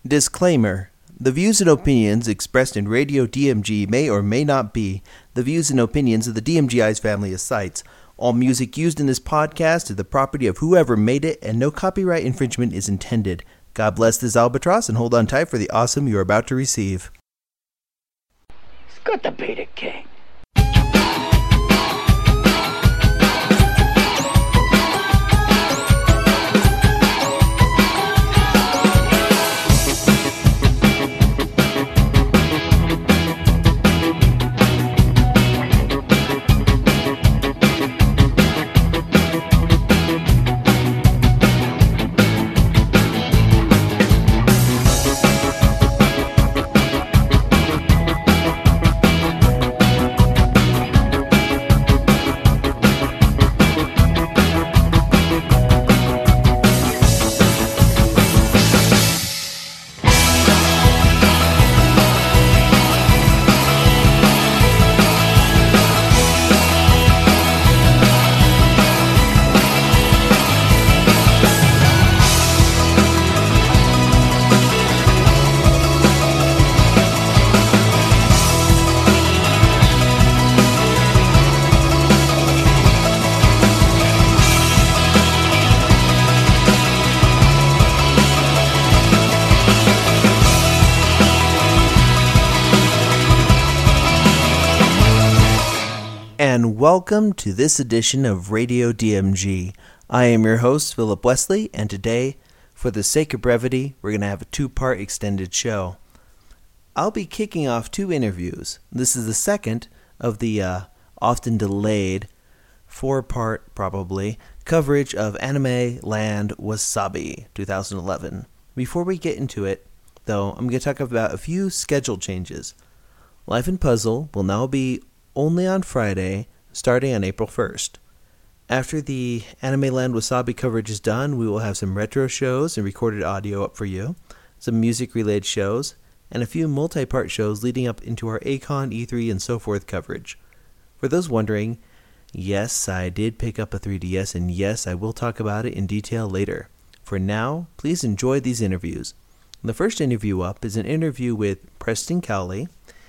Disclaimer. The views and opinions expressed in Radio DMG may or may not be the views and opinions of the DMGI's family of sites. All music used in this podcast is the property of whoever made it, and no copyright infringement is intended. God bless this albatross, and hold on tight for the awesome you are about to receive. It's good to be the king. And welcome to this edition of Radio DMG. I am your host, Philip Wesley, and today, for the sake of brevity, we're going to have a two-part extended show. I'll be kicking off two interviews. This is the second of the often delayed, four-part, probably, coverage of Anime Land Wasabi 2011. Before we get into it, though, I'm going to talk about a few schedule changes. Life and Puzzle will now be only on Friday, starting on April 1st. After the Anime Land Wasabi coverage is done, we will have some retro shows and recorded audio up for you, some music-related shows, and a few multi-part shows leading up into our A-Kon, E3, and so forth coverage. For those wondering, yes, I did pick up a 3DS, and yes, I will talk about it in detail later. For now, please enjoy these interviews. The first interview up is an interview with Preston Cowley,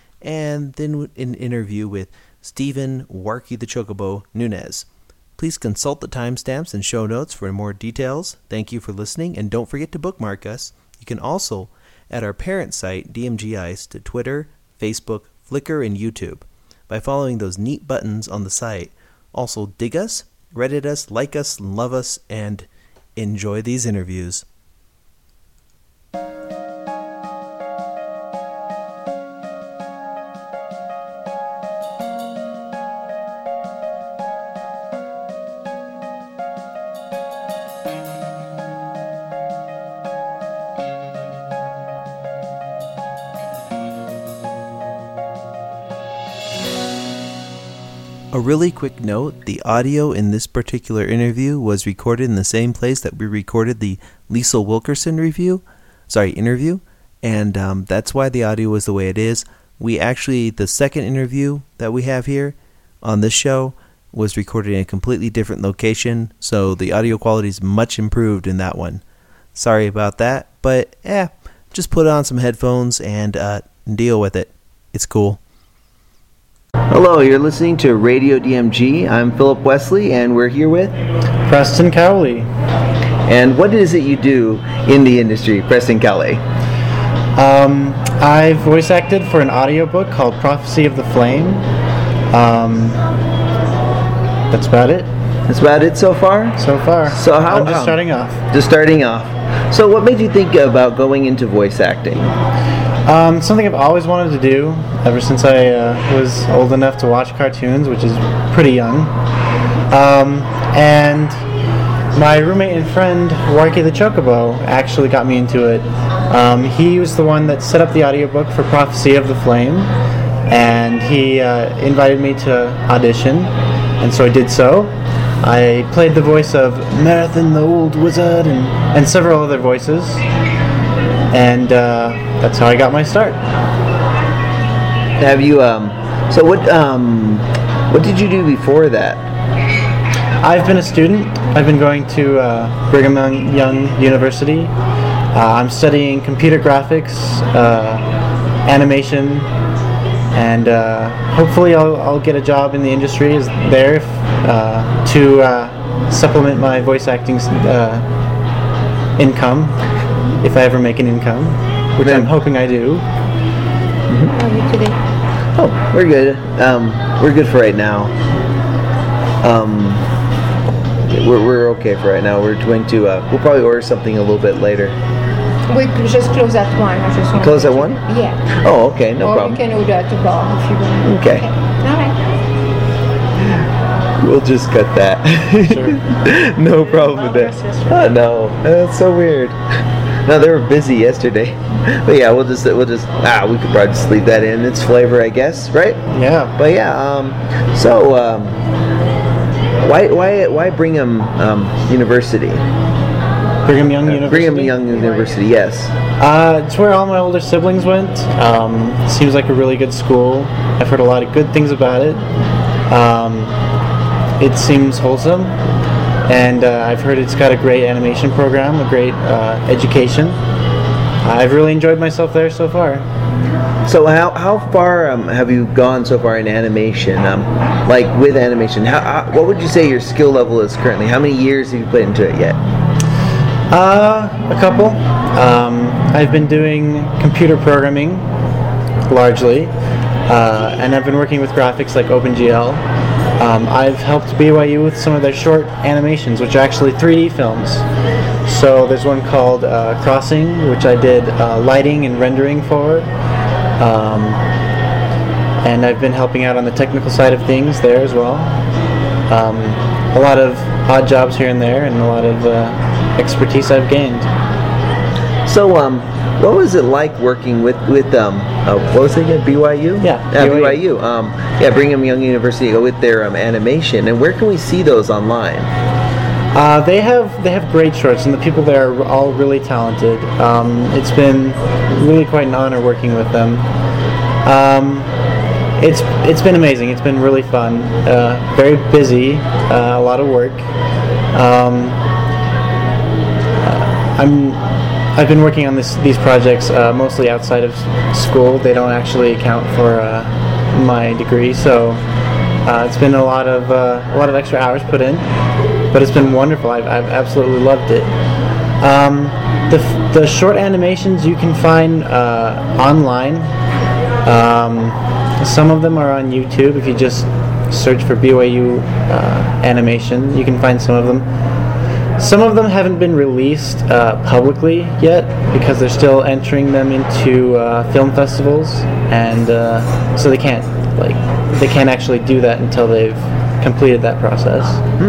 and then an interview with Stephen Warky the Chocobo Nunez. Please consult the timestamps and show notes for more details. Thank you for listening, and don't forget to bookmark us. You can also add our parent site, DMG Ice, to Twitter, Facebook, Flickr, and YouTube by following those neat buttons on the site. Also, dig us, Reddit us, like us, love us, and enjoy these interviews. A really quick note, the audio in this particular interview was recorded in the same place that we recorded the Liesl Wilkerson interview, and that's why the audio is the way it is. The second interview that we have here on this show was recorded in a completely different location, so the audio quality is much improved in that one. Sorry about that, but just put on some headphones and deal with it. It's cool. Hello, you're listening to Radio DMG. I'm Philip Wesley, and we're here with Preston Cowley. And what is it you do in the industry, Preston Cowley? I voice acted for an audiobook called Prophecy of the Flame. That's about it. That's about it so far? So far. So I'm just starting off. Just starting off. So what made you think about going into voice acting? Something I've always wanted to do ever since I was old enough to watch cartoons, which is pretty young. And my roommate and friend, Warky the Chocobo, actually got me into it. He was the one that set up the audiobook for Prophecy of the Flame, and he invited me to audition, and so I did so. I played the voice of Marathon the Old Wizard and several other voices, and that's how I got my start. Have you, so what did you do before that? I've been a student. I've been going to Brigham Young University I'm studying computer graphics, animation, and hopefully I'll get a job in the industry there to supplement my voice acting income, if I ever make an income, which I'm hoping I do. How are you today? Oh, we're good. We're good for right now. We're okay for right now. We're going to we'll probably order something a little bit later. We just close at 1. I just want Close at 1? Yeah. Oh, okay, no or problem. You can order at the bar if you want. Okay. All right. We'll just cut that. Sure. No problem with that. Oh no, that's so weird. No, they were busy yesterday. But yeah, we could probably just leave that in. It's flavor, I guess, right? Yeah. But yeah, so why Brigham University? Brigham Young University? Brigham Young University, yes. It's where all my older siblings went. Seems like a really good school. I've heard a lot of good things about it. It seems wholesome, and I've heard it's got a great animation program, a great education. I've really enjoyed myself there so far. So how far have you gone so far in animation? Like with animation, what would you say your skill level is currently? How many years have you put into it yet? A couple. I've been doing computer programming largely, and I've been working with graphics like OpenGL. I've helped BYU with some of their short animations, which are actually 3D films. So there's one called Crossing, which I did lighting and rendering for. And I've been helping out on the technical side of things there as well. A lot of odd jobs here and there, and a lot of expertise I've gained. So, what was it like working with what was it again? BYU? Yeah, BYU. Brigham Young University with their animation. And where can we see those online? They have great shorts, and the people there are all really talented. It's been really quite an honor working with them. It's been amazing. It's been really fun. Very busy. A lot of work. I've been working on these projects mostly outside of school. They don't actually account for my degree, so it's been a lot of extra hours put in. But it's been wonderful. I've absolutely loved it. The short animations you can find online. Some of them are on YouTube. If you just search for BYU animation, you can find some of them. Some of them haven't been released publicly yet because they're still entering them into film festivals, and so they can't actually do that until they've completed that process.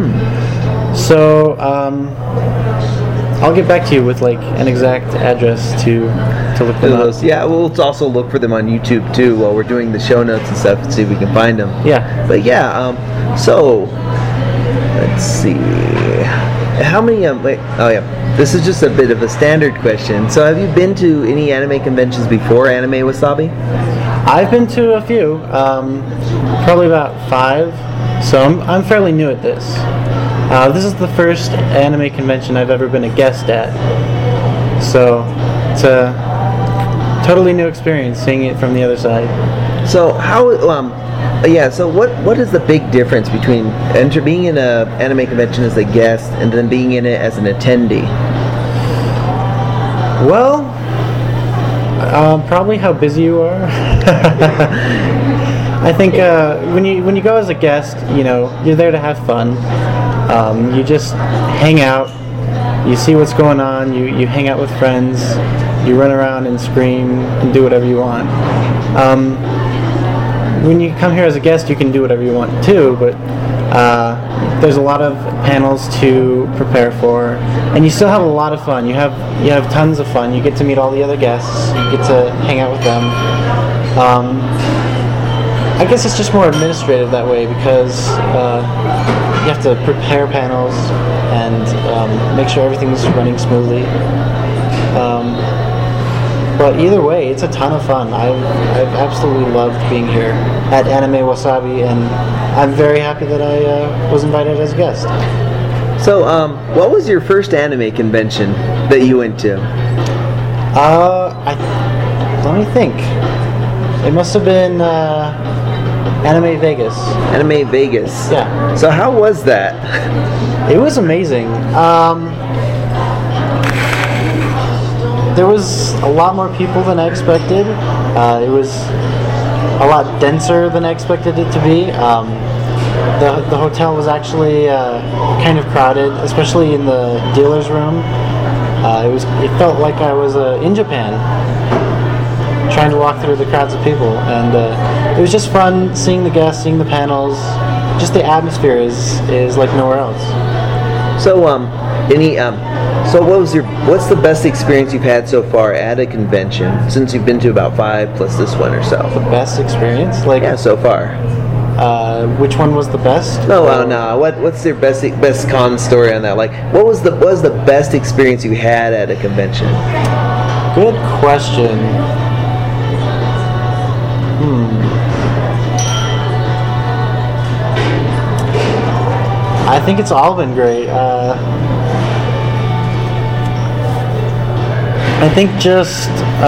So I'll get back to you with an exact address to look them up. Yeah, we'll also look for them on YouTube too while we're doing the show notes and stuff and see if we can find them. Yeah. But yeah, so let's see. How many? This is just a bit of a standard question. So, have you been to any anime conventions before Anime Wasabi? I've been to a few, probably about 5. So I'm fairly new at this. This is the first anime convention I've ever been a guest at. So it's a totally new experience seeing it from the other side. So so what is the big difference between being in an anime convention as a guest and then being in it as an attendee? Well, probably how busy you are. I think when you go as a guest, you're there to have fun. You just hang out. You see what's going on. You hang out with friends. You run around and scream and do whatever you want. When you come here as a guest, you can do whatever you want too, but there's a lot of panels to prepare for, and you still have a lot of fun. You have tons of fun. You get to meet all the other guests. You get to hang out with them. I guess it's just more administrative that way because you have to prepare panels and make sure everything's running smoothly. But either way, it's a ton of fun. I've absolutely loved being here at Anime Wasabi, and I'm very happy that I was invited as a guest. So, what was your first anime convention that you went to? Let me think. It must have been Anime Vegas. Anime Vegas. Yeah. So how was that? It was amazing. There was a lot more people than I expected. It was a lot denser than I expected it to be. The hotel was actually kind of crowded, especially in the dealer's room. It felt like I was in Japan, trying to walk through the crowds of people, and it was just fun seeing the guests, seeing the panels. Just the atmosphere is like nowhere else. So what's the best experience you've had so far at a convention since you've been to about 5 plus this one or so? The best experience, so far. Which one was the best? No. What's your best con story on that? Like, what was the best experience you had at a convention? Good question. I think it's all been great. I think just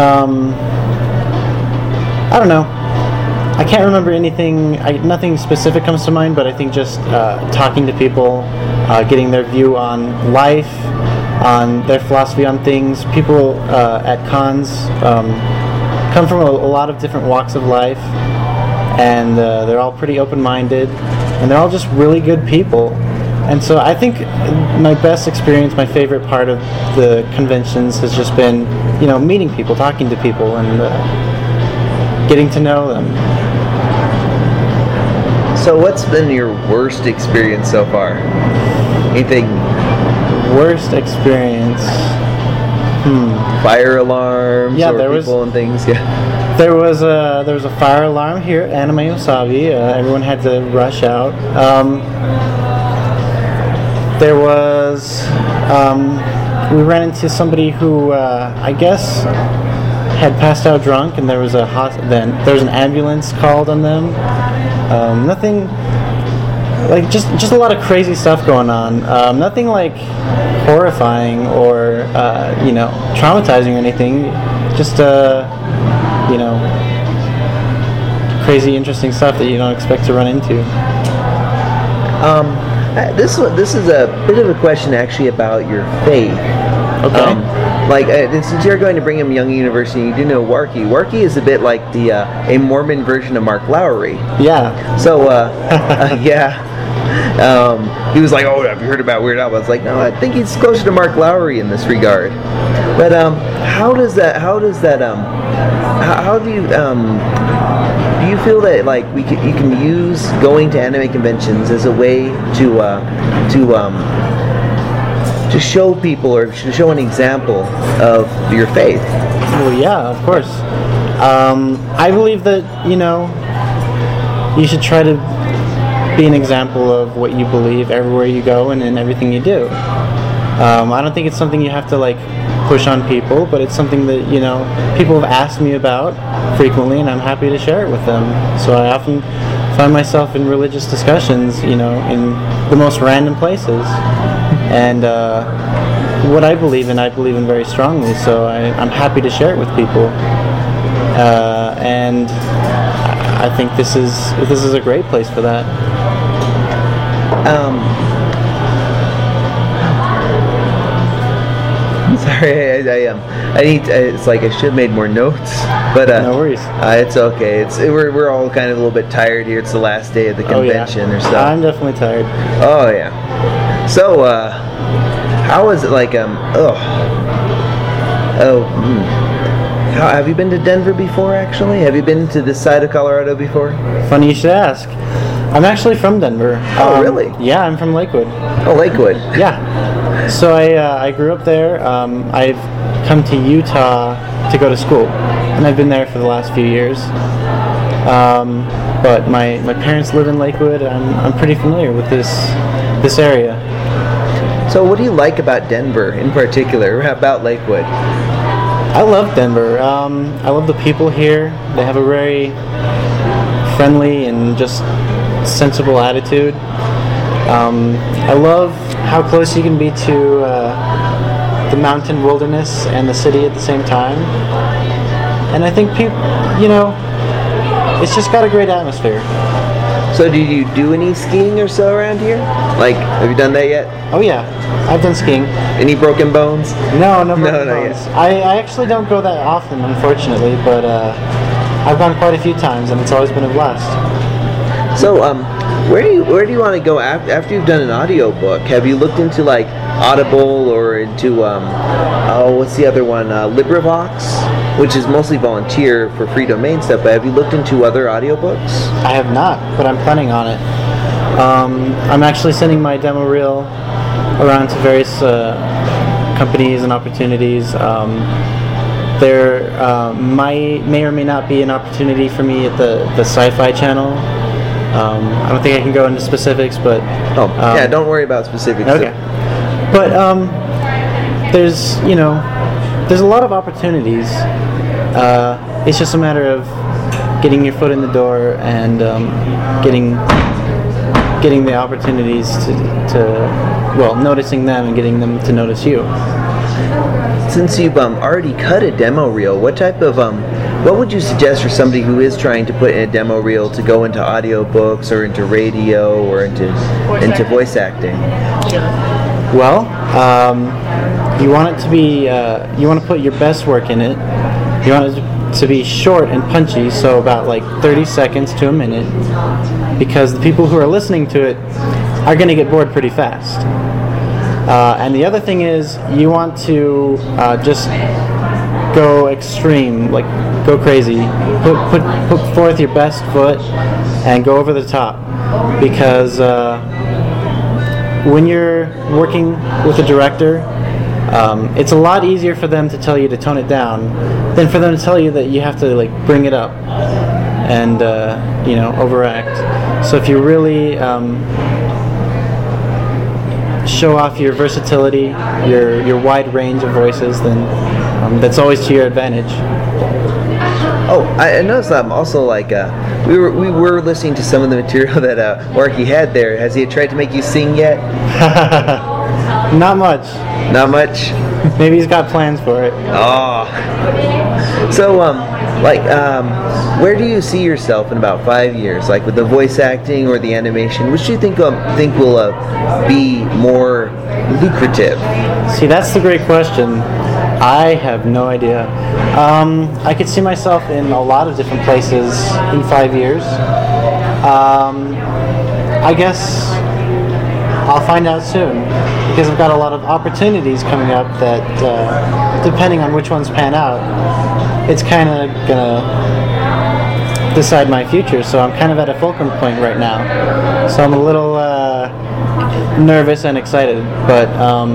I don't know. I can't remember anything. Nothing specific comes to mind, but I think just talking to people, getting their view on life, on their philosophy on things. People at cons come from a lot of different walks of life, and they're all pretty open-minded, and they're all just really good people. And so I think my best experience, my favorite part of the conventions has just been, meeting people, talking to people, and getting to know them. So what's been your worst experience so far? Anything? Worst experience? Fire alarms or there people and things? Yeah. There was a fire alarm here at Anime Wasabi. Everyone had to rush out. There was, we ran into somebody who, I guess, had passed out drunk, and there was an ambulance called on them. Nothing, like, just a lot of crazy stuff going on. Nothing, like, horrifying or, traumatizing or anything. Just, crazy, interesting stuff that you don't expect to run into. This is a bit of a question actually about your faith. Okay. Since you're going to Brigham Young University, you do know Warkey. Warkey is a bit like a Mormon version of Mark Lowry. Yeah. So, yeah. He was like, "Oh, have you heard about Weird Al?" I was like, "No, I think he's closer to Mark Lowry in this regard." But how do you feel that you can use going to anime conventions as a way to show people or to show an example of your faith? Well, yeah, of course. I believe that you should try to be an example of what you believe everywhere you go and in everything you do. I don't think it's something you have to push on people, but it's something that people have asked me about frequently, and I'm happy to share it with them. So I often find myself in religious discussions, in the most random places, and what I believe in very strongly. So I'm happy to share it with people, and I think this is a great place for that. Sorry, I need. It's like I should have made more notes, but no worries. It's okay. We're all kind of a little bit tired here. It's the last day of the convention or so. I'm definitely tired. Oh yeah. So how was it have you been to Denver before? Actually, have you been to this side of Colorado before? Funny you should ask. I'm actually from Denver. Oh, really? Yeah, I'm from Lakewood. Oh, Lakewood. Yeah. So I grew up there. I've come to Utah to go to school, and I've been there for the last few years. But my parents live in Lakewood. I'm pretty familiar with this area. So what do you like about Denver in particular, about Lakewood? I love Denver. I love the people here. They have a very friendly and just sensible attitude. I love how close you can be to the mountain wilderness and the city at the same time. And I think people, you know, it's just got a great atmosphere. So do you do any skiing or so around here? Like, have you done that yet? Oh yeah, I've done skiing. Any broken bones? No broken not bones. yet. I actually don't go that often, unfortunately, but I've gone quite a few times, and it's always been a blast. So, where do you want to go after you've done an audiobook? Have you looked into like Audible or into what's the other one? LibriVox, which is mostly volunteer for free domain stuff. But have you looked into other audiobooks? I have not, but I'm planning on it. I'm actually sending my demo reel around to various companies and opportunities. There may or may not be an opportunity for me at the Sci-Fi Channel. I don't think I can go into specifics, but yeah, don't worry about specifics. Okay, but there's a lot of opportunities. It's just a matter of getting your foot in the door and getting the opportunities to noticing them and getting them to notice you. Since you've already cut a demo reel, what would you suggest for somebody who is trying to put in a demo reel to go into audiobooks or into radio or into voice acting? Well, you want it to be, you want to put your best work in it. You want it to be short and punchy, so about like 30 seconds to a minute, because the people who are listening to it are going to get bored pretty fast. And the other thing is, you want to just go extreme, like go crazy. Put forth your best foot and go over the top, because when you're working with a director, it's a lot easier for them to tell you to tone it down than for them to tell you that you have to like bring it up and overact. So if you really show off your versatility, your wide range of voices, then that's always to your advantage. Oh, I noticed also like we were listening to some of the material that Warkie had there. Has he tried to make you sing yet? Not much. Not much? Maybe he's got plans for it. Oh. So, where do you see yourself in about 5 years? Like with the voice acting or the animation? Which do you think will be more lucrative? See, that's the great question. I have no idea. I could see myself in a lot of different places in 5 years. I guess I'll find out soon, because I've got a lot of opportunities coming up that, depending on which ones pan out, it's kind of gonna decide my future. So I'm kind of at a fulcrum point right now. So I'm a little nervous and excited, but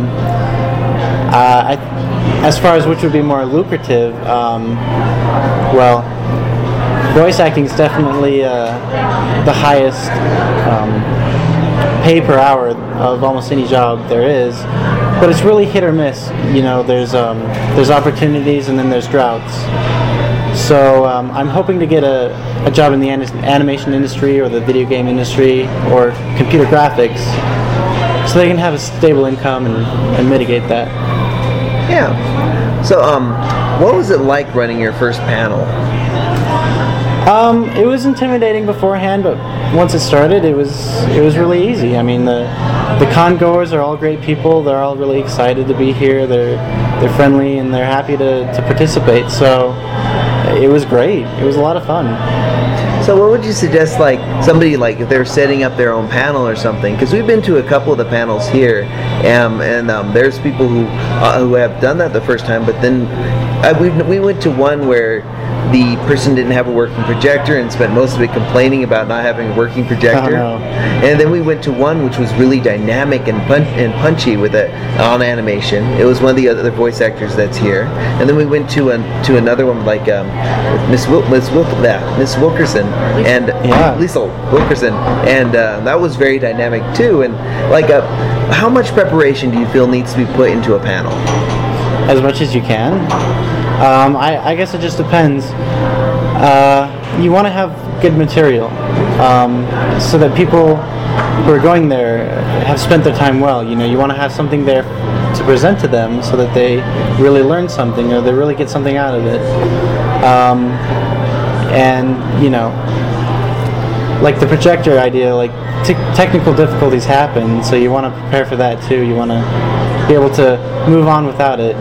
as far as which would be more lucrative, well, voice acting is definitely the highest pay per hour of almost any job there is, but it's really hit or miss. There's opportunities and then there's droughts. So I'm hoping to get a job in the animation industry or the video game industry or computer graphics, so they can have a stable income and mitigate that. Yeah. So, what was it like running your first panel? It was intimidating beforehand, but once it started, it was really easy. I mean, the con-goers are all great people. They're all really excited to be here. They're friendly and they're happy to participate. So it was great. It was a lot of fun. So what would you suggest, like, somebody, like, if they're setting up their own panel or something? Because we've been to a couple of the panels here, and there's people who have done that the first time, but then we went to one where the person didn't have a working projector and spent most of it complaining about not having a working projector. Oh, no. And then we went to one which was really dynamic and punchy with on animation. It was one of the other voice actors that's here. And then we went to another one like Miss Wilkerson and Lisa Wilkerson, and that was very dynamic too. And like, how much preparation do you feel needs to be put into a panel? As much as you can. I guess it just depends. You want to have good material so that people who are going there have spent their time well. You want to have something there to present to them so that they really learn something or they really get something out of it. And like the projector idea, like technical difficulties happen, so you want to prepare for that too. You want to be able to move on without it.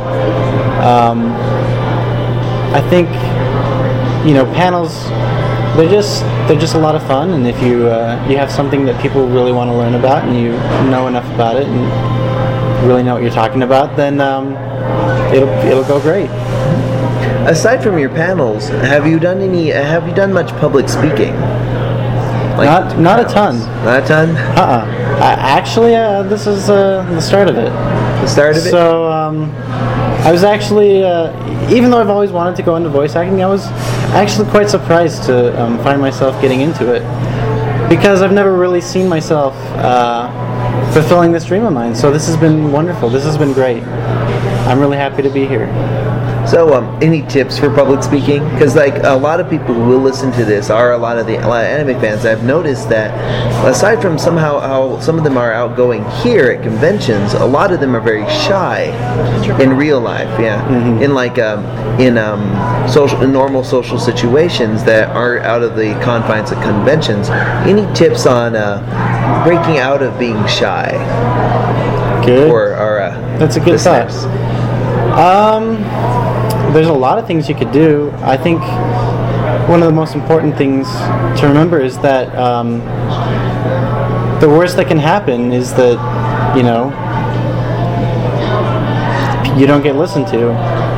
I think panels, they're just a lot of fun, and if you have something that people really want to learn about and you know enough about it and really know what you're talking about, then it'll go great. Aside from your panels, have you done much public speaking? Not a ton. Not a ton? Actually, this is the start of it. The start of it? So, I was actually, even though I've always wanted to go into voice acting, I was actually quite surprised to find myself getting into it, because I've never really seen myself fulfilling this dream of mine. So this has been wonderful. This has been great. I'm really happy to be here. So, any tips for public speaking? Because a lot of people who will listen to this are a lot of anime fans. I've noticed that aside from how some of them are outgoing here at conventions, a lot of them are very shy in real life. Yeah, mm-hmm. In normal social situations that aren't out of the confines of conventions. Any tips on breaking out of being shy? Good. For our that's a good thought. There's a lot of things you could do. I think one of the most important things to remember is that the worst that can happen is that, you don't get listened to.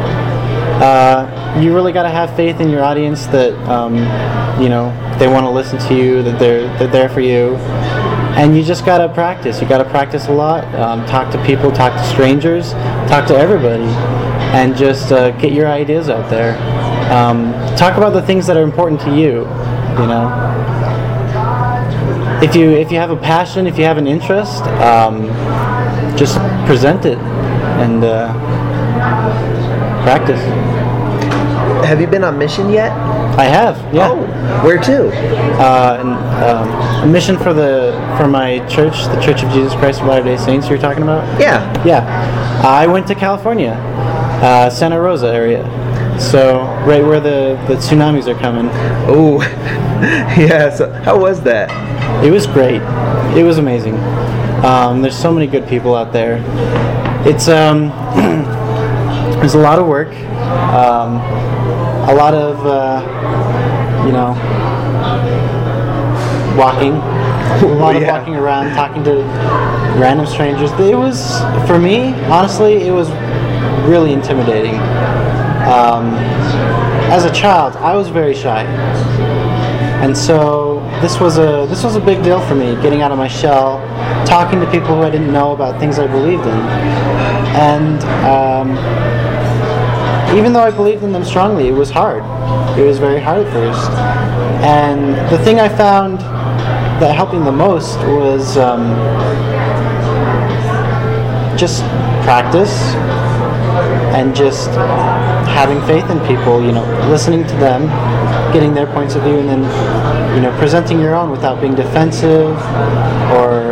You really got to have faith in your audience that, they want to listen to you, that they're there for you. And you just got to practice. You got to practice a lot. Talk to people, talk to strangers, talk to everybody. And just get your ideas out there. Talk about the things that are important to you. If you have a passion, if you have an interest, just present it and practice. Have you been on mission yet? I have. Yeah. Oh, where to? A mission for my church, the Church of Jesus Christ of Latter-day Saints. You're talking about? Yeah. Yeah. I went to California. Santa Rosa area, so right where the tsunamis are coming. Oh, yeah. So how was that? It was great. It was amazing. There's so many good people out there. It's there's a lot of work, a lot of walking, a lot of walking around, talking to random strangers. It was, for me, honestly, it was really intimidating. As a child, I was very shy, and so this was a big deal for me, getting out of my shell, talking to people who I didn't know about things I believed in, and even though I believed in them strongly, it was hard. It was very hard at first, and the thing I found that helped me the most was just practice. And just having faith in people, listening to them, getting their points of view, and then, presenting your own without being defensive or,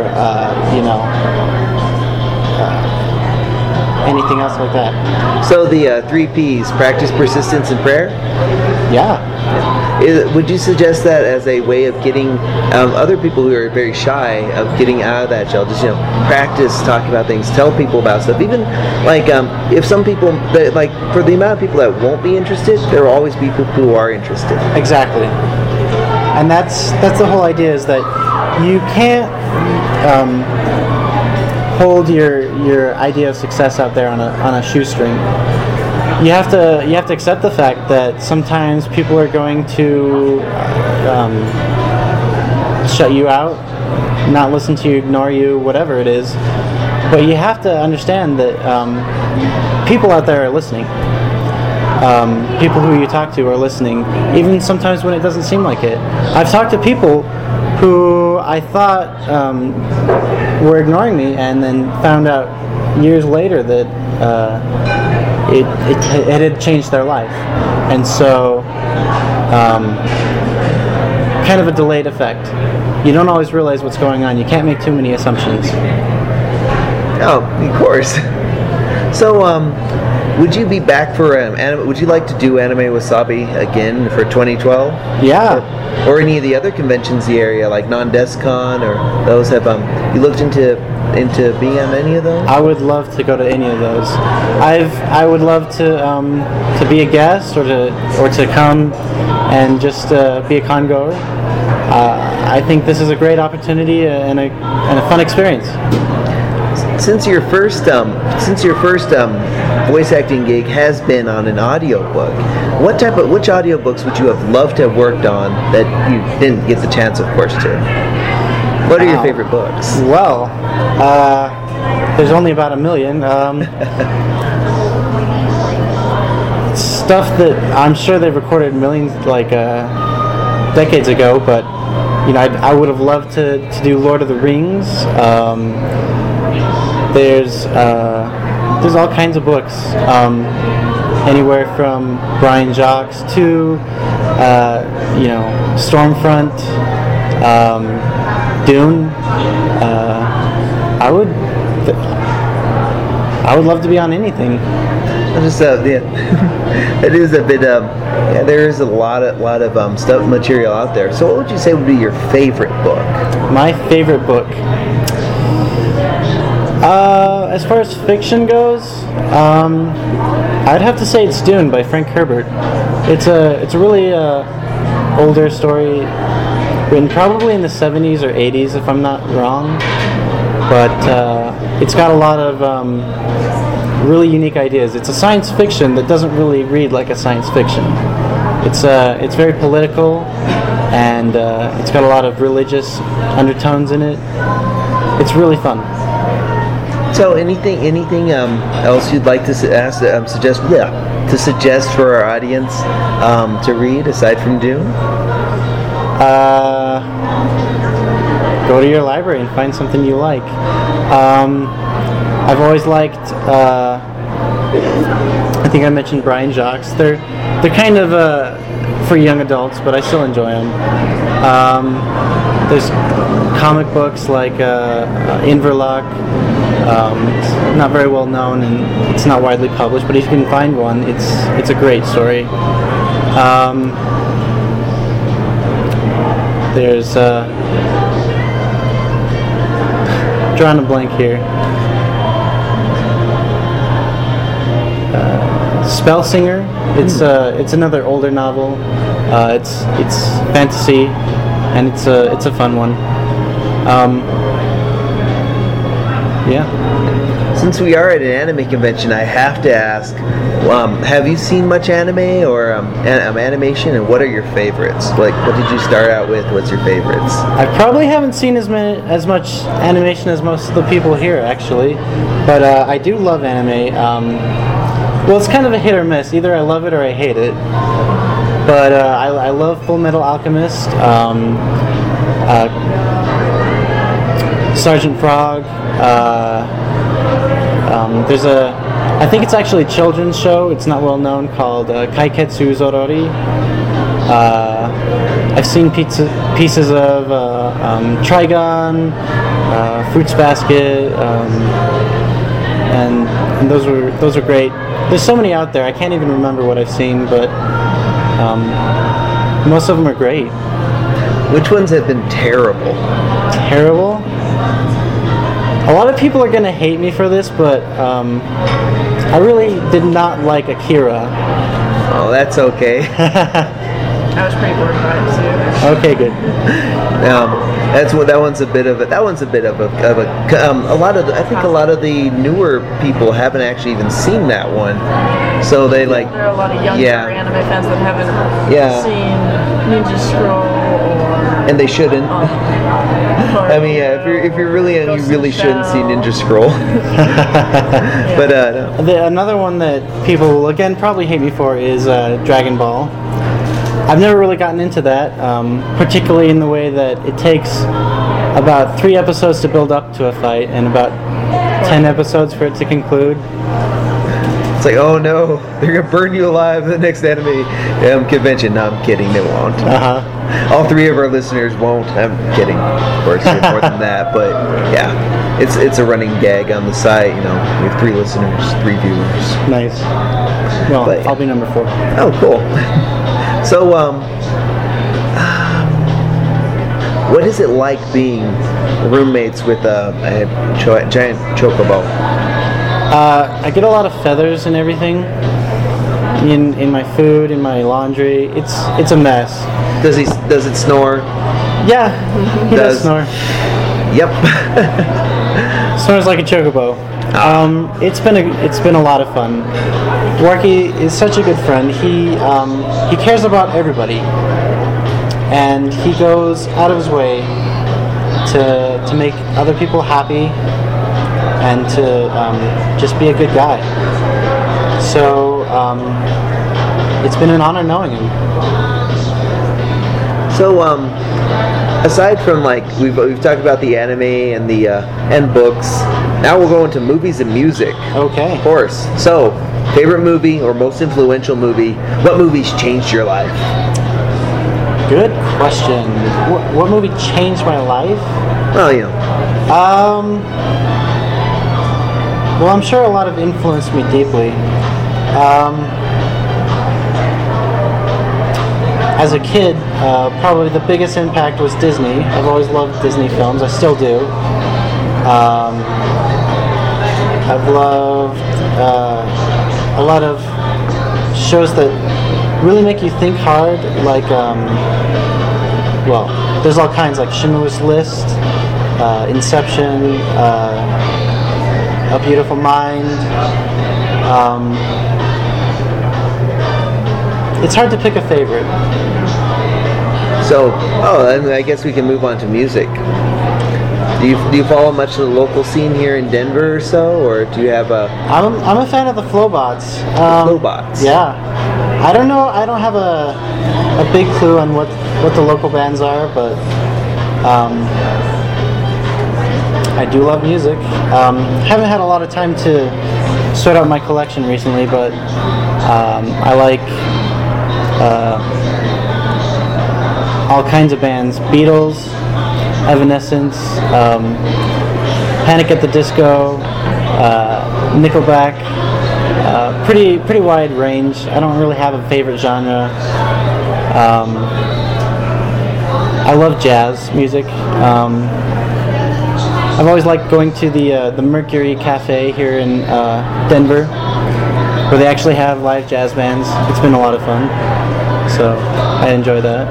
anything else like that. So the 3 Ps, practice, persistence, and prayer? Yeah. Would you suggest that as a way of getting other people who are very shy of getting out of that shell? Just practice talking about things, tell people about stuff. Even if some people for the amount of people that won't be interested, there will always be people who are interested. Exactly, and that's the whole idea, is that you can't hold your idea of success out there on a shoestring. You have to accept the fact that sometimes people are going to shut you out, not listen to you, ignore you, whatever it is. But you have to understand that people out there are listening. People who you talk to are listening, even sometimes when it doesn't seem like it. I've talked to people who I thought were ignoring me, and then found out years later that it had changed their life. And so kind of a delayed effect. You don't always realize what's going on. You can't make too many assumptions. Oh, of course. So, would you be back for anime? Would you like to do Anime Wasabi again for 2012? Yeah. Or any of the other conventions in the area, like Non-Descon, or those have you looked into being on any of those? I would love to go to any of those. I would love to be a guest or to come and just be a con goer. I think this is a great opportunity and a fun experience. Since your first voice acting gig has been on an audiobook, which audiobooks would you have loved to have worked on that you didn't get the chance, of course, to? What are your favorite books? Well, there's only about 1 million. Stuff that I'm sure they recorded millions, decades ago, but I would have loved to do Lord of the Rings. There's all kinds of books, anywhere from Brian Jacques to Stormfront, Dune. I would love to be on anything. Just it is a bit there is a lot of stuff material out there. So what would you say would be your favorite book? My favorite book, as far as fiction goes, I'd have to say it's Dune by Frank Herbert. It's a really older story, written probably in the 70s or 80s if I'm not wrong, but it's got a lot of really unique ideas. It's a science fiction that doesn't really read like a science fiction. It's very political, and it's got a lot of religious undertones in it. It's really fun. So anything else you'd like to suggest for our audience to read aside from Dune? Go to your library and find something you like. I've always liked. I think I mentioned Brian Jacques. They're kind of for young adults, but I still enjoy them. There's comic books like Inverloch. It's not very well known and it's not widely published, but if you can find one, it's a great story. There's drawing a blank here. Spellsinger. It's another older novel. It's fantasy, and it's a fun one. Yeah. Since we are at an anime convention, I have to ask: have you seen much anime or animation, and what are your favorites? Like, what did you start out with? What's your favorites? I probably haven't seen as much animation as most of the people here, actually, but I do love anime. Well, it's kind of a hit or miss. Either I love it or I hate it. But I love Full Metal Alchemist, Sergeant Frog. There's I think it's actually a children's show. It's not well known, called Kaiketsu Zorori. I've seen pieces of Trigon, Fruits Basket, and those are great. There's so many out there. I can't even remember what I've seen, but most of them are great. Which ones have been terrible? Terrible? A lot of people are going to hate me for this, but I really did not like Akira. Oh, that's okay. I was pretty bored by it too. Okay, good. That one's a bit of a lot of I think a lot of the newer people haven't actually even seen that one, so they like. There are a lot of younger anime fans that haven't seen Ninja Scroll or. And they shouldn't. I mean, if you're really young, you really shouldn't see Ninja Scroll. But no. Another one that people will again probably hate me for is Dragon Ball. I've never really gotten into that, particularly in the way that it takes about 3 episodes to build up to a fight and about 10 episodes for it to conclude. It's like, oh no, they're gonna burn you alive at the next anime convention. No, I'm kidding, they won't. All 3 of our listeners won't. I'm kidding. Of course, we have more than that, but yeah, it's a running gag on the site. You know, we have 3 listeners, 3 viewers. Nice. Well, but, I'll be number 4. Oh, cool. So, what is it like being roommates with a giant chocobo? I get a lot of feathers and everything in my food, in my laundry. It's a mess. Does it snore? Yeah, he does snore. Yep. Snores like a chocobo. It's been a lot of fun. Warky is such a good friend. He cares about everybody, and he goes out of his way to make other people happy and to just be a good guy. So it's been an honor knowing him. So aside from we've talked about the anime and the and books, now we'll go into movies and music. Okay. Of course. So, favorite movie or most influential movie? What movies changed your life? Good question. What movie changed my life? Well, you know. Well, I'm sure a lot of influenced me deeply. As a kid, probably the biggest impact was Disney. I've always loved Disney films. I still do. I've loved a lot of shows that really make you think hard, like, well, there's all kinds, like Schindler's List, Inception, A Beautiful Mind. It's hard to pick a favorite. So, I guess we can move on to music. Do you follow much of the local scene here in Denver or so, or do you have a? I'm a fan of the Flowbots. Flowbots. Yeah. I don't know. I don't have a big clue on what the local bands are, but I do love music. Haven't had a lot of time to sort out my collection recently, but I like all kinds of bands. Beatles, Evanescence, Panic at the Disco, Nickelback. Pretty wide range. I don't really have a favorite genre. I love jazz music. I've always liked going to the Mercury Cafe here in Denver, where they actually have live jazz bands. It's been a lot of fun, so I enjoy that.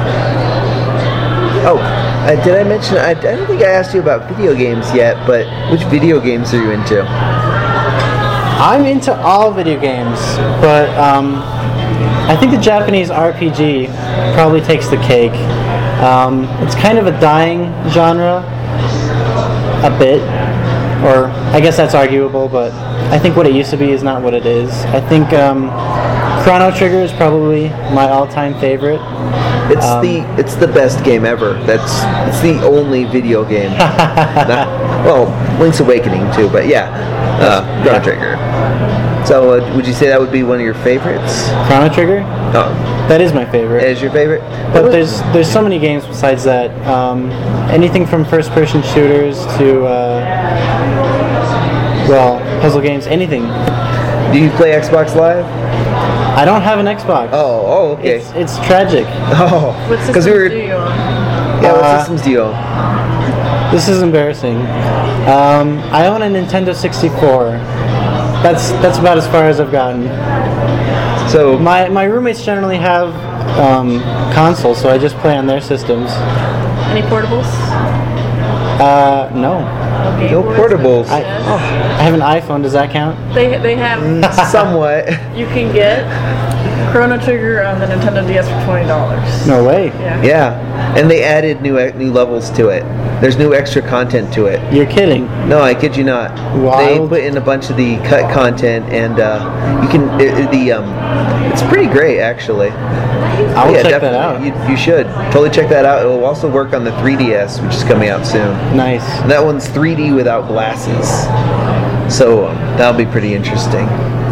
Oh, did I mention? I don't think I asked you about video games yet, but which video games are you into? I'm into all video games, but I think the Japanese RPG probably takes the cake. It's kind of a dying genre, a bit, or I guess that's arguable, but I think what it used to be is not what it is. I think Chrono Trigger is probably my all-time favorite. It's the best game ever. It's the only video game. Well, Link's Awakening too, but yeah, Chrono Trigger. So would you say that would be one of your favorites? Chrono Trigger? Oh, that is my favorite. That is your favorite? But there's so many games besides that. Anything from first-person shooters to puzzle games. Anything. Do you play Xbox Live? I don't have an Xbox. Oh, okay. It's tragic. Oh, what systems do you own? Yeah, what systems do you own? This is embarrassing. I own a Nintendo 64. That's about as far as I've gotten. So my roommates generally have consoles, so I just play on their systems. Any portables? No. No portables. I have an iPhone. Does that count? They have somewhat. You can get Chrono Trigger on the Nintendo DS for $20. No way. Yeah, and they added new levels to it. There's new extra content to it. You're kidding? No, I kid you not. Wild. They put in a bunch of the cut content, and you can. It's pretty great, actually. I'll check that out. You should totally check that out. It will also work on the 3DS, which is coming out soon. Nice. And that one's 3D without glasses, so that'll be pretty interesting.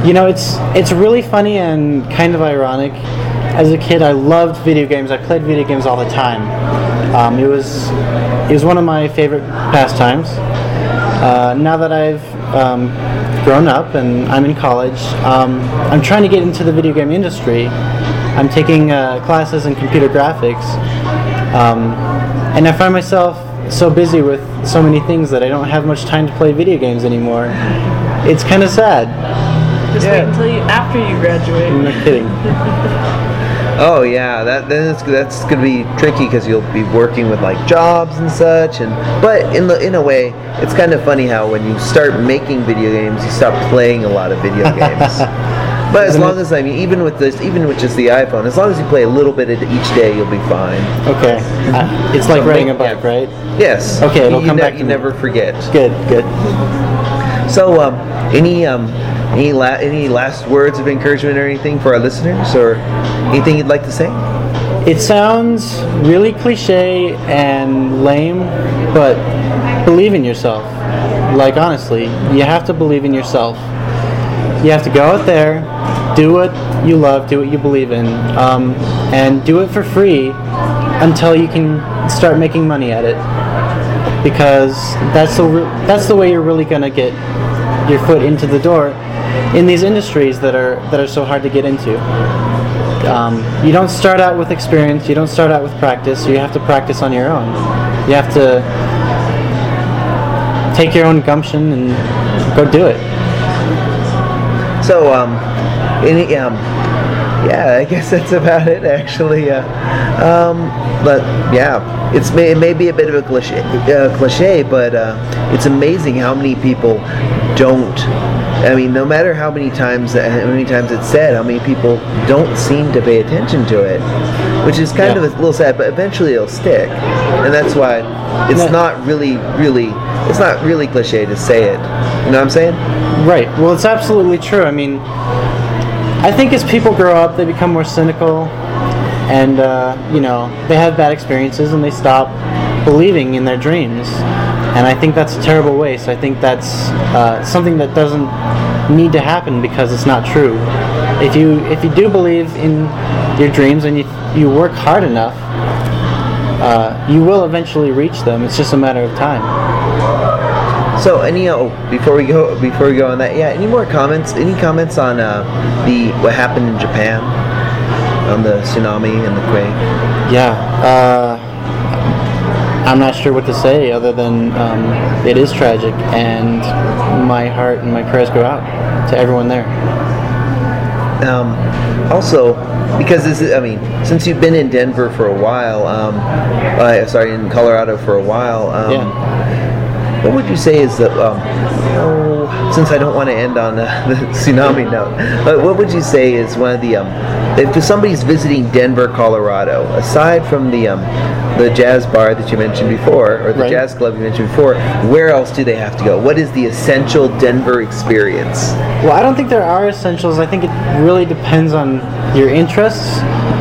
It's really funny and kind of ironic. As a kid, I loved video games. I played video games all the time. It was one of my favorite pastimes. Now that I've grown up and I'm in college, I'm trying to get into the video game industry. I'm taking classes in computer graphics, and I find myself so busy with so many things that I don't have much time to play video games anymore. It's kind of sad. Just wait until after you graduate. I'm not kidding. Oh yeah, that's gonna be tricky because you'll be working with like jobs and such, but in a way, it's kind of funny how when you start making video games, you stop playing a lot of video games. But as long as even with just the iPhone, as long as you play a little bit each day, you'll be fine. Okay, it's like riding a bike, right? Yes. Okay, it'll come back to you me. never forget. Good. So, any last words of encouragement or anything for our listeners, or anything you'd like to say? It sounds really cliche and lame, but believe in yourself. Like, honestly, you have to believe in yourself. You have to go out there, do what you love, do what you believe in, and do it for free until you can start making money at it. Because that's the way you're really gonna get your foot into the door in these industries that are so hard to get into. You don't start out with experience, you don't start out with practice, you have to practice on your own. You have to take your own gumption and go do it. So, yeah, I guess that's about it actually. But yeah, it may be a bit of a cliche, but it's amazing how many people don't. I mean, no matter how many times it's said, how many people don't seem to pay attention to it, which is kind of a little sad. But eventually, it'll stick, and that's why it's not really cliche to say it. You know what I'm saying? Right. Well, it's absolutely true. I mean, I think as people grow up, they become more cynical, and they have bad experiences, and they stop believing in their dreams. And I think that's a terrible waste. I think that's something that doesn't need to happen because it's not true. If you do believe in your dreams and you work hard enough, you will eventually reach them. It's just a matter of time. So, before we go on that, any more comments? Any comments on what happened in Japan, on the tsunami and the quake? Yeah, I'm not sure what to say other than it is tragic, and my heart and my prayers go out to everyone there. Also, because since you've been in Denver for a while, in Colorado for a while, what would you say is the, since I don't want to end on the tsunami note, but what would you say is one of the, if somebody's visiting Denver, Colorado, aside from the jazz bar that you mentioned before, or the jazz club you mentioned before, where else do they have to go? What is the essential Denver experience? Well, I don't think there are essentials. I think it really depends on your interests.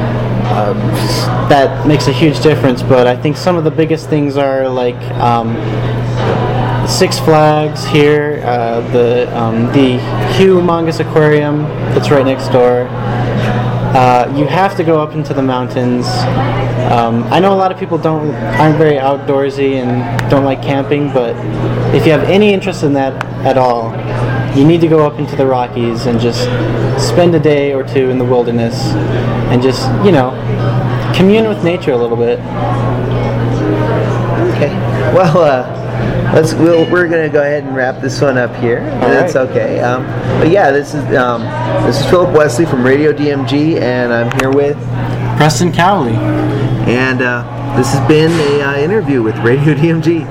That makes a huge difference, but I think some of the biggest things are like Six Flags here, the humongous aquarium that's right next door. You have to go up into the mountains. I know a lot of people aren't very outdoorsy and don't like camping, but if you have any interest in that at all, you need to go up into the Rockies and just spend a day or two in the wilderness and just, commune with nature a little bit. Okay. Well, we're going to go ahead and wrap this one up here. That's okay. But yeah, this is Philip Wesley from Radio DMG, and I'm here with Preston Cowley. And this has been an interview with Radio DMG.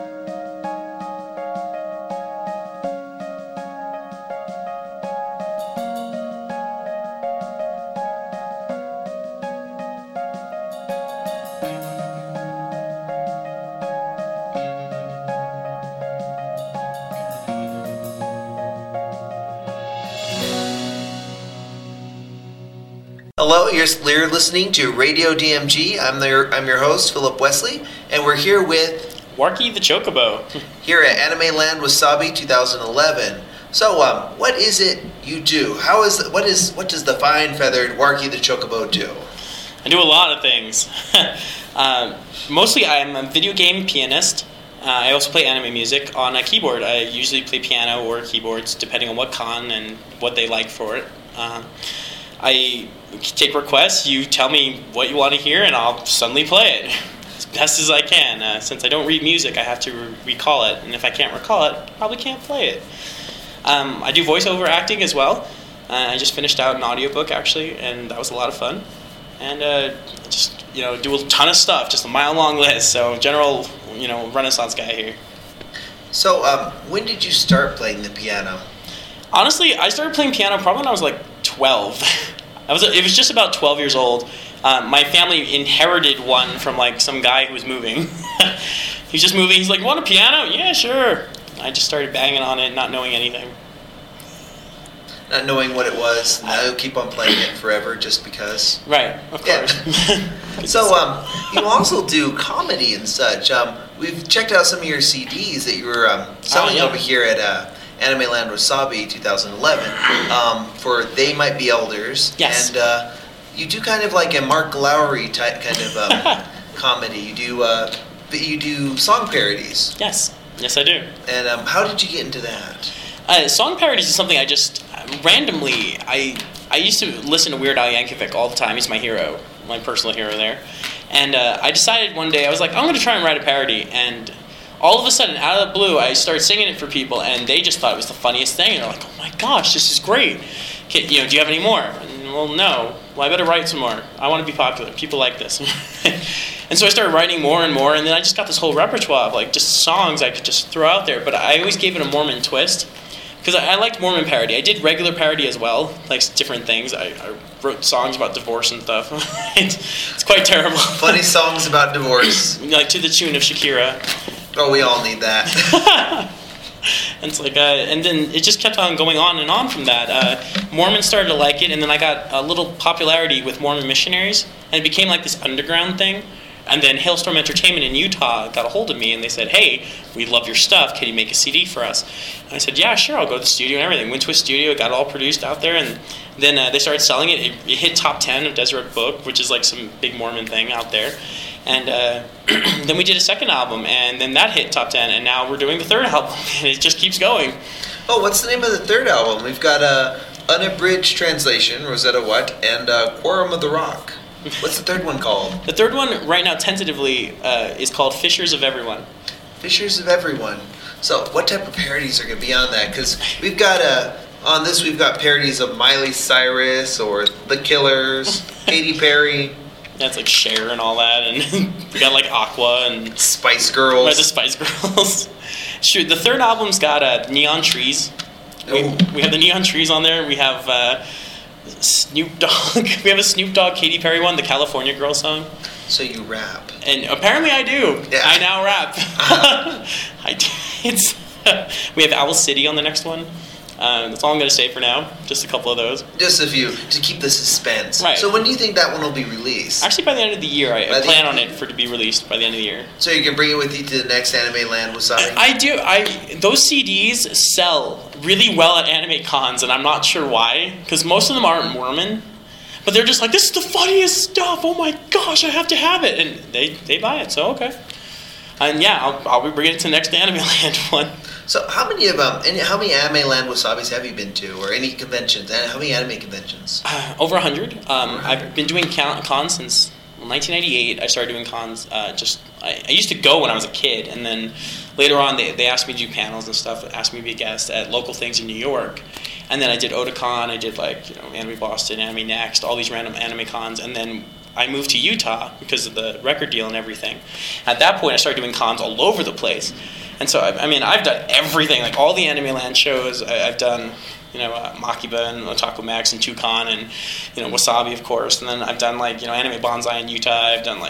Hello, you're listening to Radio DMG. I'm your host, Philip Wesley, and we're here with Warky the Chocobo. Here at Anime Land Wasabi 2011. So, what is it you do? What does the fine feathered Warky the Chocobo do? I do a lot of things. Mostly, I'm a video game pianist. I also play anime music on a keyboard. I usually play piano or keyboards, depending on what con and what they like for it. I take requests. You tell me what you want to hear, and I'll suddenly play it as best as I can. Since I don't read music, I have to recall it, and if I can't recall it, I probably can't play it. I do voiceover acting as well. I just finished out an audiobook, actually, and that was a lot of fun. And just, do a ton of stuff, just a mile-long list. So, general, Renaissance guy here. So, when did you start playing the piano? Honestly, I started playing piano probably when I was like 12. It was just about 12 years old. My family inherited one from like some guy who was moving. He was just moving. He's like, "Want a piano?" "Yeah, sure." I just started banging on it, not knowing anything. Not knowing what it was. Now you'll keep on playing it forever just because. Right, of course. Yeah. So, you also do comedy and such. We've checked out some of your CDs that you were selling over here at Anime Land Wasabi 2011 for They Might Be Elders. Yes. And you do kind of like a Mark Lowry type kind of comedy. You do song parodies. Yes. Yes, I do. And how did you get into that? Song parodies is something I just randomly. I used to listen to Weird Al Yankovic all the time. He's my hero, my personal hero there. And I decided one day, I was like, I'm going to try and write a parody. And all of a sudden, out of the blue, I started singing it for people, and they just thought it was the funniest thing. And they're like, "Oh my gosh, this is great! Do you have any more?" And, well, no. Well, I better write some more. I want to be popular. People like this. And so I started writing more and more, and then I just got this whole repertoire of like just songs I could just throw out there. But I always gave it a Mormon twist, because I liked Mormon parody. I did regular parody as well, like different things. I wrote songs about divorce and stuff. It's quite terrible. Funny songs about divorce. Like to the tune of Shakira. Oh, we all need that. And it's like, and then it just kept on going on and on from that. Mormons started to like it, and then I got a little popularity with Mormon missionaries, and it became like this underground thing. And then Hailstorm Entertainment in Utah got a hold of me, and they said, "Hey, we love your stuff. Can you make a CD for us?" And I said, "Yeah, sure. I'll go to the studio and everything." Went to a studio, got it all produced out there, and then they started selling it. It hit top 10 of Deseret Book, which is like some big Mormon thing out there. And then we did a second album, and then that hit top 10, and now we're doing the third album, and it just keeps going. Oh, what's the name of the third album? We've got Unabridged Translation, Rosetta What, and Quorum of the Rock. What's the third one called? The third one, right now, tentatively, is called Fishers of Everyone. Fishers of Everyone. So, what type of parodies are going to be on that? Because we've got on this, we've got parodies of Miley Cyrus or The Killers, Katy Perry. That's like Cher and all that, and we got like Aqua and Spice Girls. Right, the Spice Girls. Sure, the third album's got Neon Trees. We have the Neon Trees on there. We have Snoop Dogg. We have a Snoop Dogg Katy Perry one, the California Girl song. So you rap. And apparently I do. Yeah. I now rap. I do. We have Owl City on the next one. That's all I'm going to say for now. Just a couple of those. Just a few to keep the suspense. Right. So when do you think that one will be released? Actually, by the end of the year. I plan on it to be released by the end of the year. So you can bring it with you to the next Anime Land Wasabi? I do. Those CDs sell really well at anime cons, and I'm not sure why. Because most of them aren't Mormon. But they're just like, "This is the funniest stuff. Oh my gosh, I have to have it." And they buy it, so okay. And yeah, I'll be bringing it to the next Anime Land one. So how many Anime Land Wasabis have you been to, or any conventions? And how many anime conventions? Over 100. I've been doing cons since 1998. I started doing cons. I used to go when I was a kid, and then later on they asked me to do panels and stuff. Asked me to be a guest at local things in New York, and then I did Otakon. I did Anime Boston, Anime Next, all these random anime cons, and then I moved to Utah because of the record deal and everything. At that point, I started doing cons all over the place. And so, I've done everything, like all the Anime Land shows. I've done, Makiba and Otaku Max and Tucon and, Wasabi, of course. And then I've done, Anime Bonsai in Utah. I've done,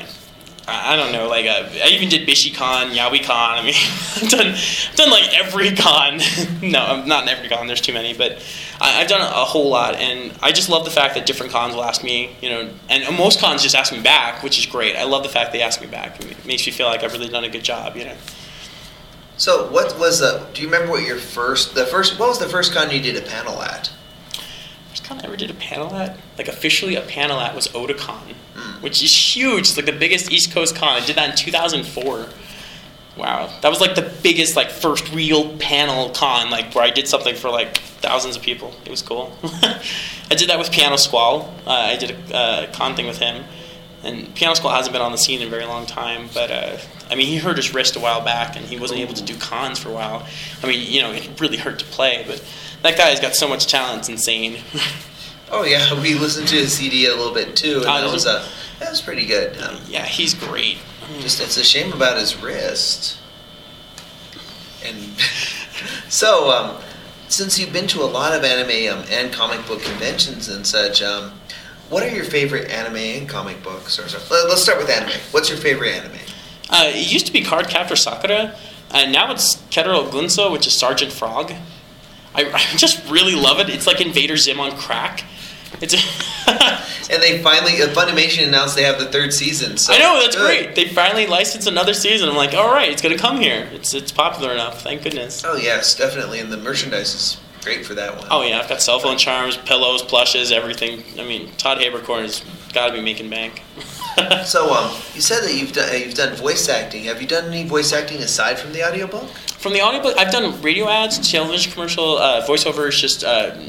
I even did BishiCon, YawiCon. I've done every con. No, not in every con. There's too many. But I've done a whole lot. And I just love the fact that different cons will ask me, and most cons just ask me back, which is great. I love the fact they ask me back. It makes me feel like I've really done a good job, So what was do you remember what what was the first con you did a panel at? First con I ever did a panel at, like officially a panel at, was Otakon, which is huge. It's like the biggest East Coast con. I did that in 2004. Wow, that was like the biggest, like, first real panel con, like, where I did something for like thousands of people. It was cool. I did that with Piano Squall. I did a con thing with him, and Piano Squall hasn't been on the scene in a very long time. But I mean, he hurt his wrist a while back, and he wasn't able to do cons for a while. I mean, you know, it really hurt to play, but that guy's got so much talent, it's insane. Oh yeah, we listened to his CD a little bit too, and that was pretty good. Yeah, he's great. Just it's a shame about his wrist. And so, since you've been to a lot of anime and comic book conventions and such, what are your favorite anime and comic books? Let's start with anime. What's your favorite anime? It used to be Card Captor Sakura, and now it's Ketero Gunso, which is Sergeant Frog. I just really love it. It's like Invader Zim on crack. It's and they finally, Funimation announced they have the third season. So I know, that's great. They finally licensed another season. I'm like, all right, it's going to come here. It's popular enough. Thank goodness. Oh yes, definitely, and the merchandise is great for that one. Oh yeah, I've got cell phone charms, pillows, plushes, everything. I mean, Todd Haberkorn has got to be making bank. So, you said that you've done voice acting. Have you done any voice acting aside from the audiobook? From the audiobook, I've done radio ads, television commercial, voiceovers, just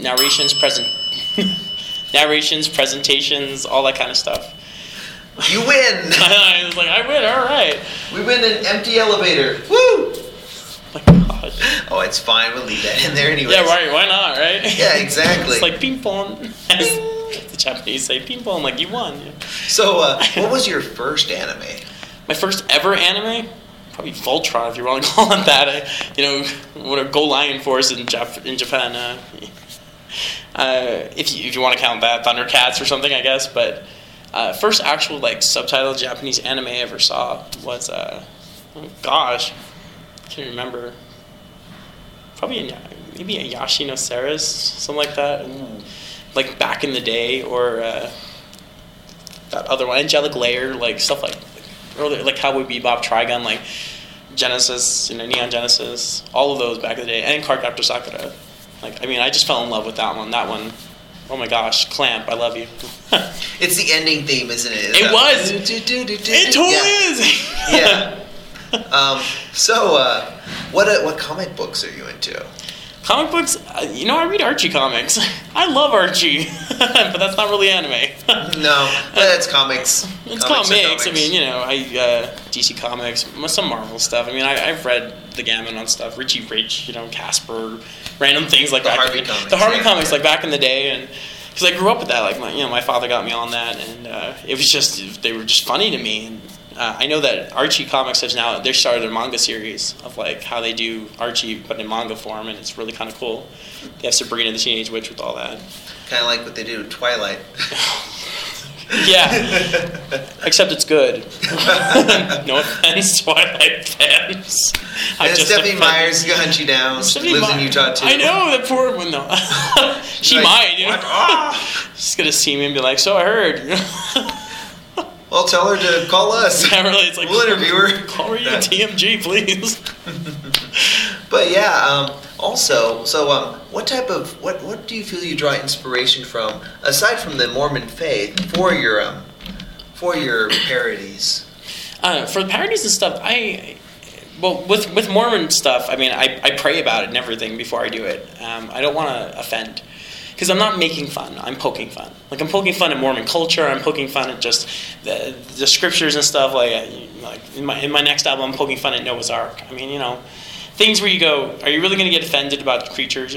narrations, presentations, all that kind of stuff. You win! I was like, I win, all right. We win an empty elevator. Woo! Oh my God. Oh, it's fine. We'll leave that in there anyway. Yeah, right. Why not, right? Yeah, exactly. It's like ping pong. As the Japanese say, ping pong, like you won. Yeah. So, what was your first anime? My first ever anime? Probably Voltron, if you want to call it that. What a Go Lion Force in Japan. If you want to count that, Thundercats or something, I guess. But first actual like subtitled Japanese anime I ever saw was oh gosh, I can't remember. Probably maybe a Yashi no Ceres, something like that. Like back in the day, or that other one, Angelic Layer, like stuff like earlier, like Cowboy Bebop, Trigun, like Genesis, Neon Genesis, all of those back in the day, and Cardcaptor Sakura. Like, I mean, I just fell in love with that one. That one, oh my gosh, Clamp, I love you. It's the ending theme, isn't it? It was. It totally is. Yeah. So, what comic books are you into? Comic books, I read Archie comics. I love Archie, but that's not really anime. No, but it's comics. It's comics. I mean, DC Comics, some Marvel stuff. I mean, I've read the gamut on stuff. Richie Rich, Casper, random things like that. The Harvey comics, like back in the day, and because I grew up with that. Like my father got me on that, and they were just funny to me. And I know that Archie Comics has now, they started their manga series of like how they do Archie but in manga form, and it's really kind of cool. They have Sabrina the Teenage Witch with all that. Kind of like what they do with Twilight. Yeah, except it's good. No offense, Twilight fans. And Stephanie Myers gonna hunt you down. Lives in Utah too. I know, that poor one though. She might, She's gonna see me and be like, "So I heard." Well, tell her to call us. Yeah, really, it's like, we'll interview her. Call her TMG, please. But yeah, also, so what do you feel you draw inspiration from, aside from the Mormon faith, for your parodies? For the parodies and stuff, with Mormon stuff, I mean, I pray about it and everything before I do it. I don't want to offend. Because I'm not making fun, I'm poking fun. Like, I'm poking fun at Mormon culture, I'm poking fun at just the scriptures and stuff. Like in my next album, I'm poking fun at Noah's Ark. I mean, things where you go, are you really going to get offended about creatures,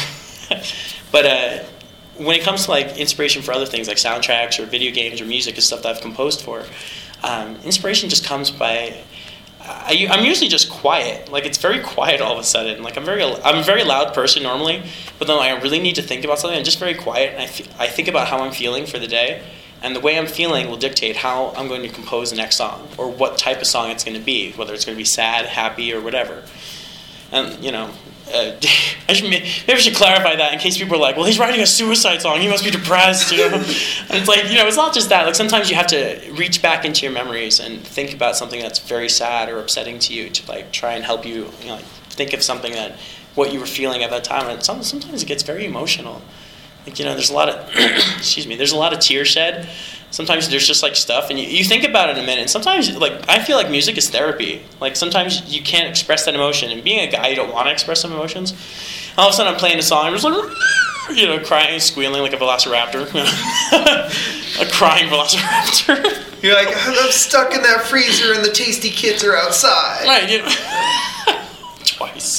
But when it comes to, like, inspiration for other things, like soundtracks or video games or music and stuff that I've composed for, inspiration just comes by... I'm usually just quiet. Like, it's very quiet all of a sudden. Like, I'm a very loud person normally, but then I really need to think about something. I'm just very quiet, and I think about how I'm feeling for the day, and the way I'm feeling will dictate how I'm going to compose the next song, or what type of song it's going to be, whether it's going to be sad, happy, or whatever. And maybe I should clarify that in case people are like, well, he's writing a suicide song, he must be depressed, And it's like, it's not just that. Like, sometimes you have to reach back into your memories and think about something that's very sad or upsetting to you to, like, try and help you, like, think of something what you were feeling at that time. And sometimes it gets very emotional. Like, there's a lot of, there's a lot of tears shed. Sometimes there's just, like, stuff, and you think about it in a minute. And sometimes, like, I feel like music is therapy. Like, sometimes you can't express that emotion. And being a guy, you don't want to express some emotions. All of a sudden, I'm playing a song, I'm just like, crying, squealing like a velociraptor. A crying velociraptor. You're like, I'm stuck in that freezer and the tasty kids are outside. Right, Twice.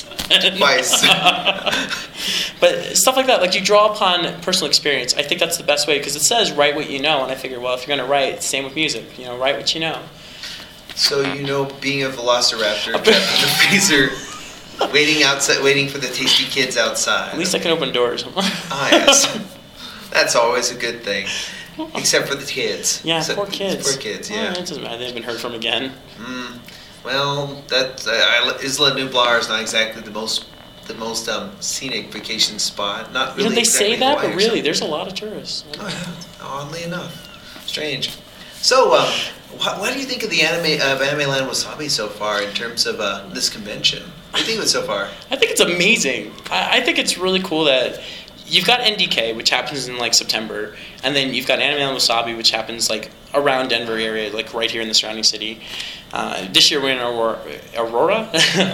But stuff like that, like, you draw upon personal experience. I think that's the best way, because it says write what you know, and I figure, well, if you're going to write, same with music, write what you know. So, being a velociraptor trapped in the freezer, waiting for the tasty kids outside. At least I can open doors. Yes. That's always a good thing. Except for the kids. Yeah, poor kids. Poor kids, yeah. It doesn't matter, they've been heard from again. Well, that Isla Nublar is not exactly the most scenic vacation spot. Not really. They exactly say that, but Hawaii really, there's a lot of tourists. Oh, yeah. Oddly enough, strange. So, what do you think of the Anime Land Wasabi so far in terms of this convention? What do you think of it so far? I think it's amazing. I think it's really cool that you've got NDK, which happens in, like, September, and then you've got Anime Land Wasabi, which happens, like, around Denver area, like, right here in the surrounding city. This year we're in Aurora.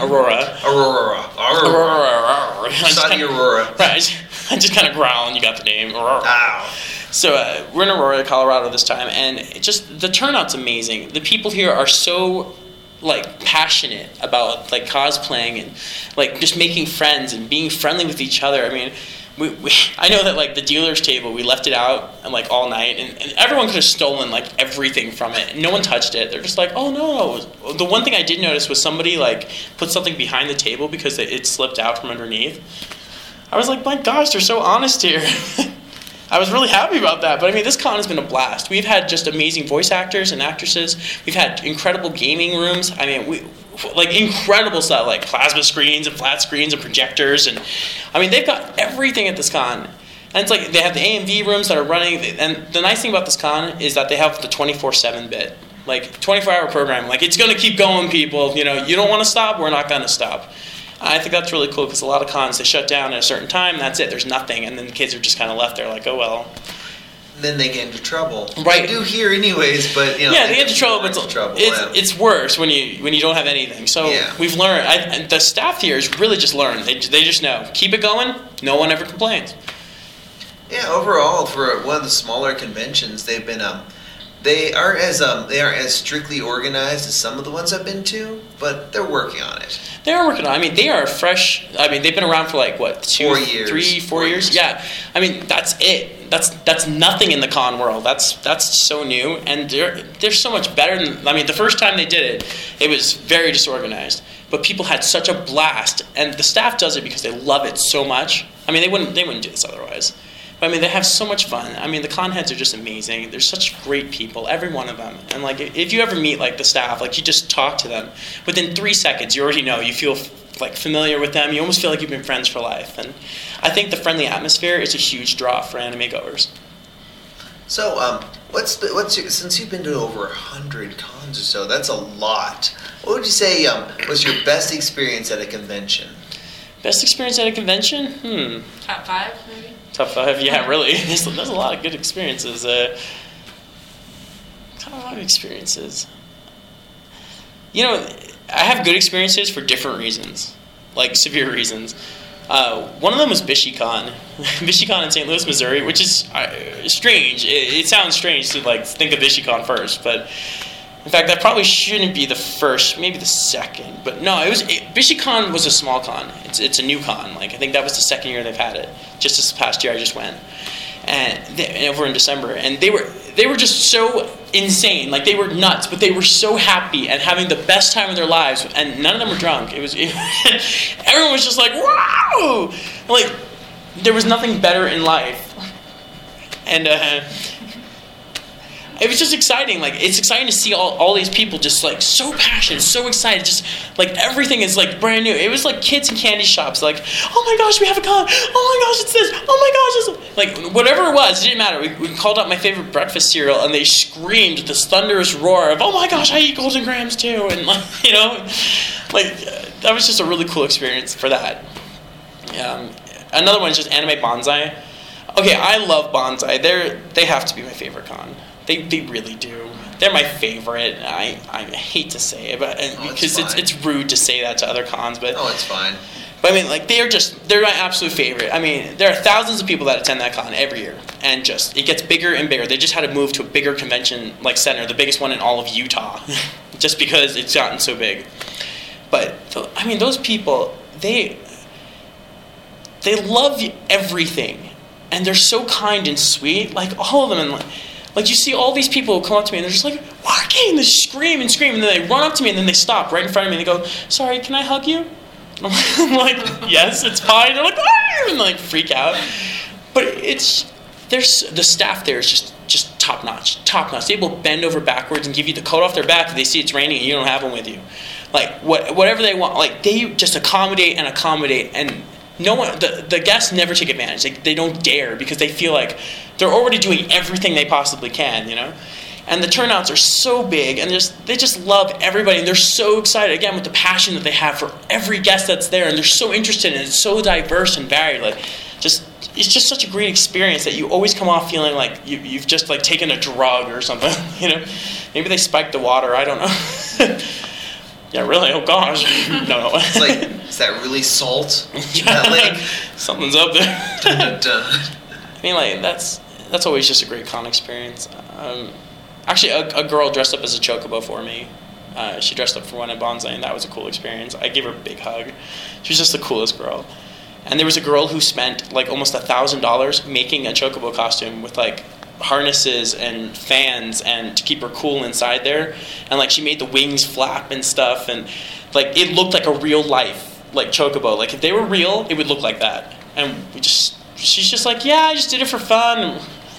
Saudi Aurora. Right, I just kind of growl and you got the name. Ow. So we're in Aurora, Colorado this time, and the turnout's amazing. The people here are so, like, passionate about, like, cosplaying and, like, just making friends and being friendly with each other. I mean, I know that, like, the dealer's table, we left it out and, like, all night, and everyone could have stolen, like, everything from it. No one touched it. They're just like, oh, no. The one thing I did notice was somebody, like, put something behind the table because it slipped out from underneath. I was like, my gosh, they're so honest here. I was really happy about that. But, I mean, this con has been a blast. We've had just amazing voice actors and actresses. We've had incredible gaming rooms. I mean, incredible stuff, like plasma screens and flat screens and projectors. And, I mean, they've got everything at this con. And it's like they have the AMV rooms that are running. And the nice thing about this con is that they have the 24/7 bit. Like, 24-hour program. Like, it's going to keep going, people. You don't want to stop, we're not going to stop. I think that's really cool because a lot of cons, they shut down at a certain time, and that's it. There's nothing, and then the kids are just kind of left there like, oh, well. Then they get into trouble. Right. They do here anyways, but, Yeah, they get into trouble, but it's worse when you don't have anything. So we've learned, and the staff here has really just learned. They just know. Keep it going, no one ever complains. Yeah, overall, for one of the smaller conventions, they've been... They aren't as strictly organized as some of the ones I've been to, but they're working on it. They are working on it. I mean, they are fresh. I mean, they've been around for like, what, 4 years? Yeah. I mean, that's it. That's nothing in the con world. That's so new, and they're so much better than... I mean, the first time they did it, it was very disorganized, but people had such a blast, and the staff does it because they love it so much. I mean, they wouldn't do this otherwise. I mean, they have so much fun. I mean, the con heads are just amazing. They're such great people, every one of them. And, like, if you ever meet, like, the staff, like, you just talk to them. Within 3 seconds, you already know. You feel, like, familiar with them. You almost feel like you've been friends for life. And I think the friendly atmosphere is a huge draw for anime goers. So, since you've been to over 100 cons or so, that's a lot. What would you say was your best experience at a convention? Best experience at a convention? Top 5, maybe? Top 5, yeah, really. There's a lot of good experiences. A lot of experiences. You know, I have good experiences for different reasons, like severe reasons. One of them was BishyCon. BishyCon in St. Louis, Missouri, which is strange. It sounds strange to, like, think of BishyCon first, but in fact, that probably shouldn't be the first, maybe the second. But no, BishyCon was a small con. It's a new con. Like, I think that was the second year they've had it. Just this past year, I just went, and over in December, and they were just so insane. Like, they were nuts, but they were so happy and having the best time of their lives. And none of them were drunk. Everyone was just like, wow! Like, there was nothing better in life. And it was just exciting. Like, it's exciting to see all these people just like so passionate, so excited. Just like everything is like brand new. It was like kids in candy shops, like, oh my gosh, we have a con. Oh my gosh, it's this. Oh my gosh, it's like whatever it was. It didn't matter. We called out my favorite breakfast cereal, and they screamed with this thunderous roar of, oh my gosh, I eat Golden Grams too, and like, you know, like that was just a really cool experience for that. Another one is just Anime Bonsai. Okay, I love Bonsai. They have to be my favorite con. They really do. They're my favorite. I hate to say it, but because it's rude to say that to other cons, but it's fine. But I mean, like, they're my absolute favorite. I mean, there are thousands of people that attend that con every year, and just it gets bigger and bigger. They just had to move to a bigger convention like center, the biggest one in all of Utah, just because it's gotten so big. But I mean, those people, they love everything, and they're so kind and sweet. Like, all of them, and like you see all these people who come up to me and they're just like, "Warky!" and they scream and scream, and then they run up to me and then they stop right in front of me and they go, "Sorry, can I hug you?" I'm like, "Yes, it's fine." They're like, "Ah!" and like freak out. But the staff there is just top notch. They will bend over backwards and give you the coat off their back if they see it's raining and you don't have one with you. Like whatever they want, like they just accommodate, and no one, the guests never take advantage. They don't dare, because they feel like they're already doing everything they possibly can, you know? And the turnouts are so big, and they just love everybody, and they're so excited, again, with the passion that they have for every guest that's there, and they're so interested, and it's so diverse and varied. Like, it's just such a great experience that you always come off feeling like you've just like taken a drug or something, you know? Maybe they spiked the water, I don't know. Yeah, really? Oh, gosh. No. It's like, is that really salt? Yeah, like, something's up there. I mean, like, that's always just a great con experience. Actually, a girl dressed up as a chocobo for me. She dressed up for one at Bonsai, and that was a cool experience. I gave her a big hug. She was just the coolest girl. And there was a girl who spent, like, almost $1,000 making a chocobo costume with, like, harnesses and fans and to keep her cool inside there, and like she made the wings flap and stuff, and like it looked like a real life like chocobo. Like if they were real, it would look like that. And she's just like, yeah, I just did it for fun.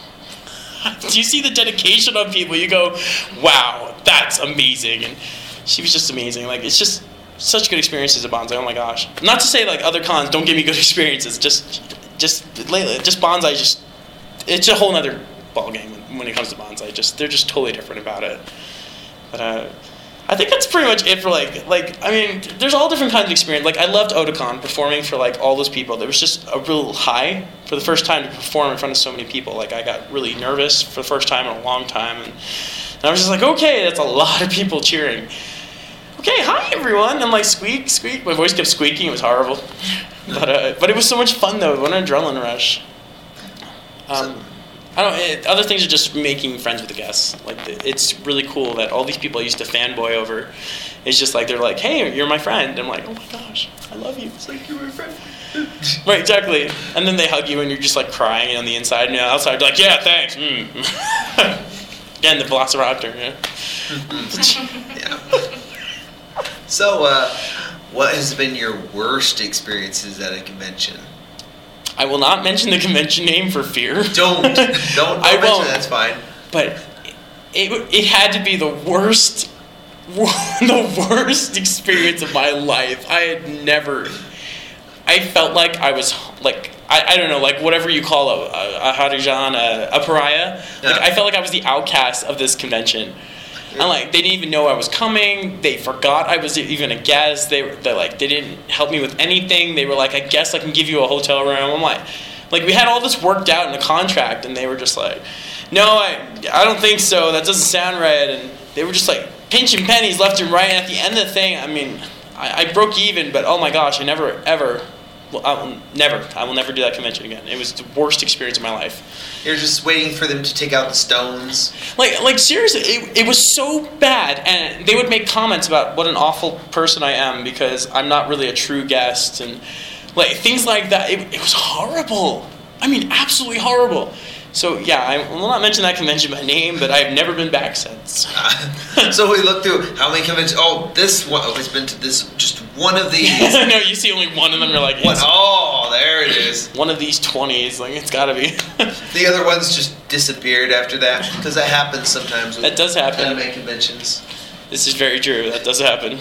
Do you see the dedication on people? You go, wow, that's amazing. And she was just amazing. Like, it's just such good experiences at Bonsai. Oh my gosh. Not to say like other cons don't give me good experiences. Just Bonsai, it's a whole nother ball game when it comes to Bonsai. They're just totally different about it. But I think that's pretty much it for like I mean, there's all different kinds of experience. Like I loved Otakon, performing for like all those people. There was just a real high for the first time to perform in front of so many people. Like I got really nervous for the first time in a long time, and I was just like, okay, that's a lot of people cheering. Okay, hi everyone, and like squeak. My voice kept squeaking. It was horrible, but it was so much fun though. What an adrenaline rush. Other things are just making friends with the guests. Like it's really cool that all these people I used to fanboy over, it's just like they're like, hey, you're my friend. I'm like, oh my gosh, I love you. It's like, you're my friend. Right, exactly. And then they hug you and you're just like crying on the inside, and outside you're like, yeah, thanks. Again, the Velociraptor. Yeah. Yeah. So, what has been your worst experiences at a convention? I will not mention the convention name for fear. Don't mention it, that's fine. But it had to be the worst experience of my life. I felt like I was like, I don't know, like whatever you call a Harijan, a pariah. Yeah. Like I felt like I was the outcast of this convention. And like they didn't even know I was coming. They forgot I was even a guest. They didn't help me with anything. They were like, I guess I can give you a hotel room. I'm like we had all this worked out in the contract, and they were just like, no, I don't think so. That doesn't sound right. And they were just like pinching pennies left and right. And at the end of the thing, I mean, I broke even, but oh my gosh, I will never do that convention again. It was the worst experience of my life. You're just waiting for them to take out the stones. Like seriously, it was so bad, and they would make comments about what an awful person I am because I'm not really a true guest, and like things like that. It was horrible. I mean, absolutely horrible. So yeah, I will not mention that convention by name, but I've never been back since. So we looked through how many conventions. Oh, this one has been to this just one of these. No, you see only one of them. You're like, what? Oh, there it is. One of these 20s, like it's got to be. The other ones just disappeared after that, because that happens sometimes. With That does happen. anime conventions. This is very true. That does happen.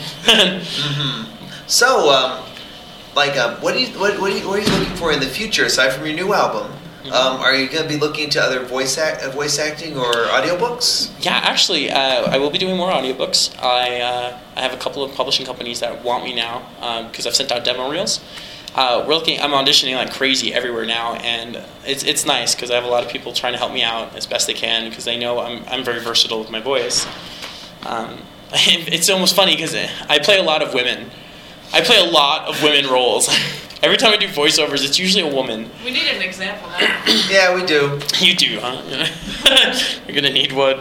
So, what are you looking for in the future aside from your new album? Are you going to be looking to other voice acting or audiobooks? Yeah, actually, I will be doing more audiobooks. I have a couple of publishing companies that want me now because I've sent out demo reels. I'm auditioning like crazy everywhere now, and it's nice because I have a lot of people trying to help me out as best they can because they know I'm very versatile with my voice. It's almost funny because I play a lot of women. I play a lot of women roles. Every time I do voiceovers, it's usually a woman. We need an example now. Yeah, we do. You do, huh? You're gonna need one.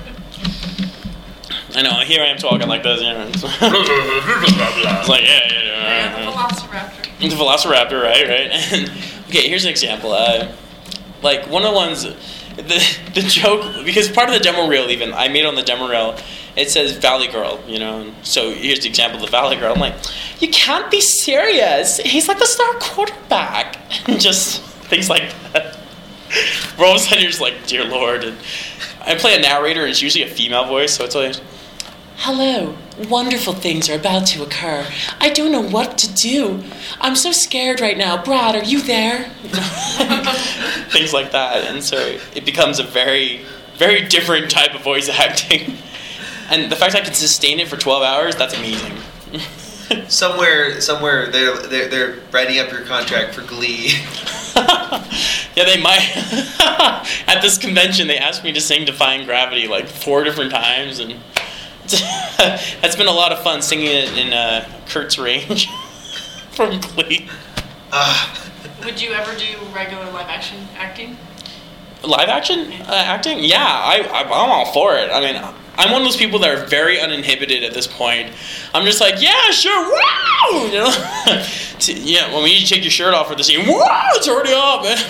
I know. Here I am talking like this. It's like The Velociraptor. The Velociraptor, right? And, okay, here's an example. Like one of the ones, the joke, because part of the demo reel, even I made on the demo reel, it says Valley Girl, So here's the example of the Valley Girl. I'm like, you can't be serious. He's like the star quarterback, and just things like that. Where all of a sudden you're just like, dear Lord. And I play a narrator, and it's usually a female voice, so it's like, hello, wonderful things are about to occur. I don't know what to do. I'm so scared right now. Brad, are you there? Things like that. And so it becomes a very, very different type of voice acting. And the fact I can sustain it for 12 hours, that's amazing. Somewhere, they're writing up your contract for Glee. Yeah, they might. At this convention, they asked me to sing Defying Gravity like 4 different times, and it's been a lot of fun singing it in Kurt's range from Glee. Would you ever do regular live action acting? Live action acting? Yeah, I'm all for it. I mean, I'm one of those people that are very uninhibited at this point. I'm just like, yeah, sure, wow! Yeah, when you take your shirt off for the scene, wow, it's already off, man.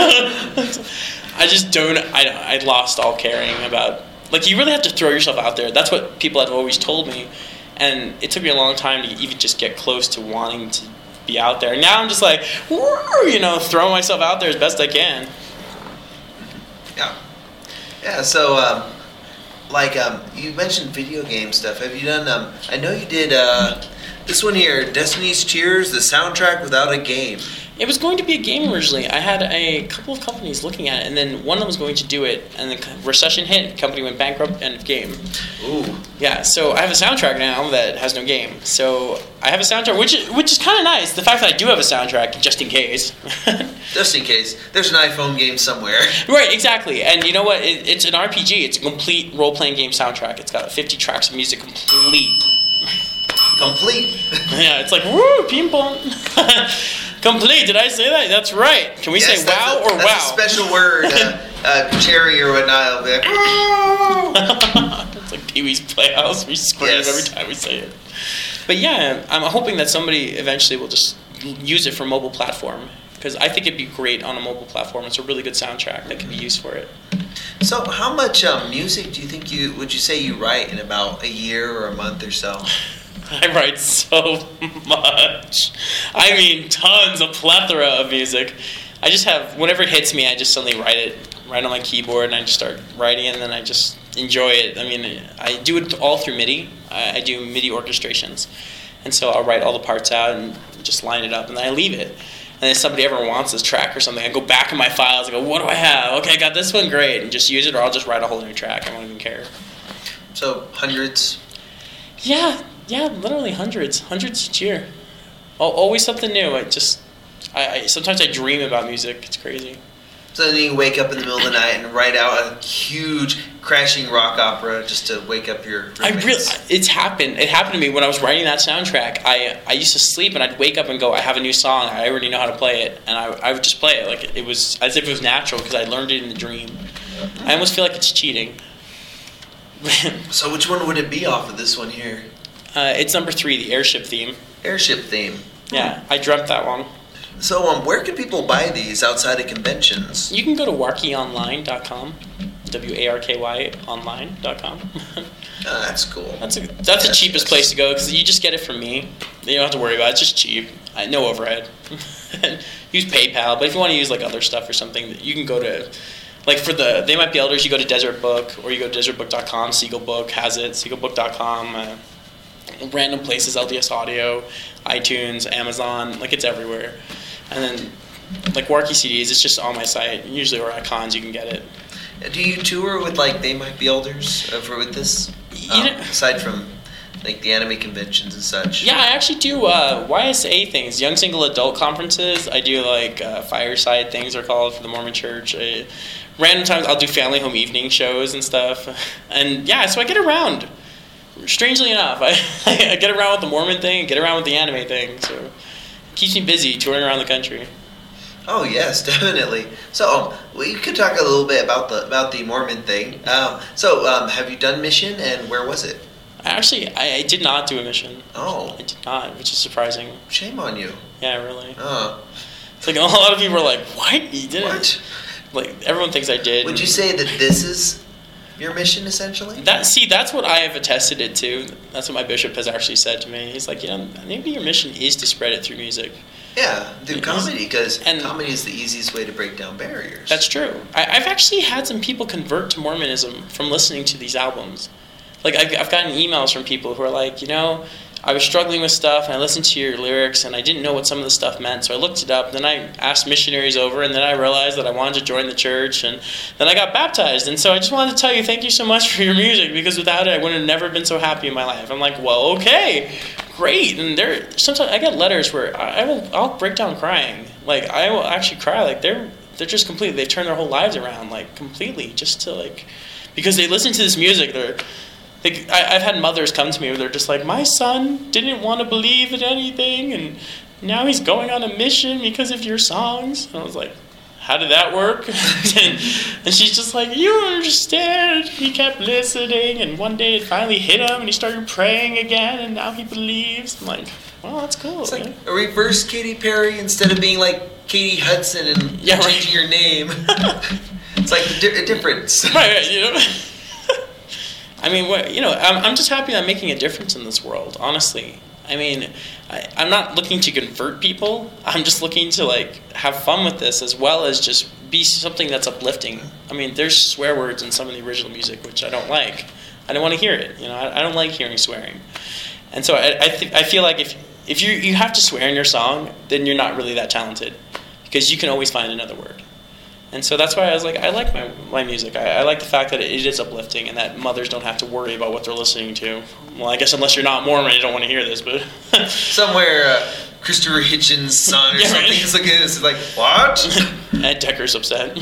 I just don't, I lost all caring about, like, you really have to throw yourself out there. That's what people have always told me. And it took me a long time to even just get close to wanting to be out there. And now I'm just like, woo, throwing myself out there as best I can. Yeah, so, you mentioned video game stuff. Have you done, I know you did, this one here, Destiny's Cheers, the soundtrack without a game. It was going to be a game originally. I had a couple of companies looking at it, and then one of them was going to do it, and the recession hit, the company went bankrupt, end of game. Ooh. Yeah, so I have a soundtrack now that has no game. So I have a soundtrack, which is kind of nice. The fact that I do have a soundtrack, just in case. Just in case. There's an iPhone game somewhere. Right, exactly. And you know what? It's an RPG. It's a complete role-playing game soundtrack. It's got 50 tracks of music complete. Complete? Yeah, it's like, woo, ping pong. Complete, did I say that? That's right. Can we say wow or wow? That's a special word. Cherry or whatnot. It'll be like, it's like Pee-wee's Playhouse. We scream every time we say it. But yeah, I'm hoping that somebody eventually will just use it for mobile platform. Because I think it'd be great on a mobile platform. It's a really good soundtrack that can be used for it. So how much music do you think would you say you write in about a year or a month or so? I write so much. I mean, tons, a plethora of music. I just have, whenever it hits me, I just suddenly write it right on my keyboard, and I just start writing, and then I just enjoy it. I mean, I do it all through MIDI. I do MIDI orchestrations. And so I'll write all the parts out and just line it up, and then I leave it. And if somebody ever wants this track or something, I go back in my files and go, what do I have? Okay, I got this one, great. And just use it, or I'll just write a whole new track. I won't even care. So, hundreds? Yeah, literally hundreds each year. Always something new. I sometimes I dream about music. It's crazy. So then you wake up in the middle of the night and write out a huge crashing rock opera just to wake up your roommates. It's happened. It happened to me when I was writing that soundtrack. I used to sleep and I'd wake up and go, I have a new song. I already know how to play it, and I would just play it like it was as if it was natural because I learned it in the dream. I almost feel like it's cheating. So which one would it be off of this one here? It's number 3, the airship theme. Airship theme. Yeah, I dreamt that one. So where can people buy these outside of conventions? You can go to warkyonline.com, WARKY online.com. Oh, that's cool. That's the cheapest place to go because you just get it from me. You don't have to worry about it. It's just cheap. No overhead. use PayPal. But if you want to use like other stuff or something, you can go to, like for the They Might Be Elders, you go to Desert Book, or you go to desertbook.com. Siegel Book has it. Siegelbook.com. Random places, LDS Audio, iTunes, Amazon, like it's everywhere. And then like Warkey CDs, it's just on my site. Usually, or at cons, you can get it. Do you tour with like They Might Be Elders with this? Aside from like the anime conventions and such. Yeah, I actually do YSA things, Young Single Adult Conferences. I do like fireside things they're called for the Mormon Church. Random times I'll do family home evening shows and stuff. And yeah, so I get around. Strangely enough, I get around with the Mormon thing, get around with the anime thing. So it keeps me busy touring around the country. Oh yes, definitely. So we could talk a little bit about the Mormon thing. Have you done mission, and where was it? Actually, I did not do a mission. Oh, I did not, which is surprising. Shame on you. Yeah, really. Oh, it's like a lot of people are like, "What? You didn't?" What? Like everyone thinks I did. Would you say that this is your mission essentially? That's what I have attested it to. That's what my bishop has actually said to me. He's like, maybe your mission is to spread it through music. Yeah, through comedy, because comedy is the easiest way to break down barriers. That's true. I've actually had some people convert to Mormonism from listening to these albums. Like, I've gotten emails from people who are like, I was struggling with stuff, and I listened to your lyrics, and I didn't know what some of the stuff meant, so I looked it up, then I asked missionaries over, and then I realized that I wanted to join the church, and then I got baptized, and so I just wanted to tell you thank you so much for your music, because without it, I would have never been so happy in my life. I'm like, well, okay, great. And sometimes I get letters where I'll break down crying. Like, I will actually cry. Like, they're just completely, they've turned their whole lives around, like, completely, just to, like, because they listen to this music, I've had mothers come to me where they're just like, my son didn't want to believe in anything, and now he's going on a mission because of your songs. And I was like, how did that work? and she's just like, you don't understand. He kept listening, and one day it finally hit him, and he started praying again, and now he believes. I'm like, well, that's cool. It's like a reverse Katy Perry instead of being like Katie Hudson and changing your name. It's like a difference. Right, I mean, I'm just happy I'm making a difference in this world, honestly. I mean, I'm not looking to convert people. I'm just looking to, like, have fun with this as well as just be something that's uplifting. I mean, there's swear words in some of the original music, which I don't like. I don't want to hear it. I don't like hearing swearing. And so I feel like if you have to swear in your song, then you're not really that talented, because you can always find another word. And so that's why I was like, I like my music. I like the fact that it is uplifting and that mothers don't have to worry about what they're listening to. Well, I guess unless you're not Mormon, you don't want to hear this, but... Somewhere, Christopher Hitchens' son or something is looking at this like, what? Ed Decker's upset.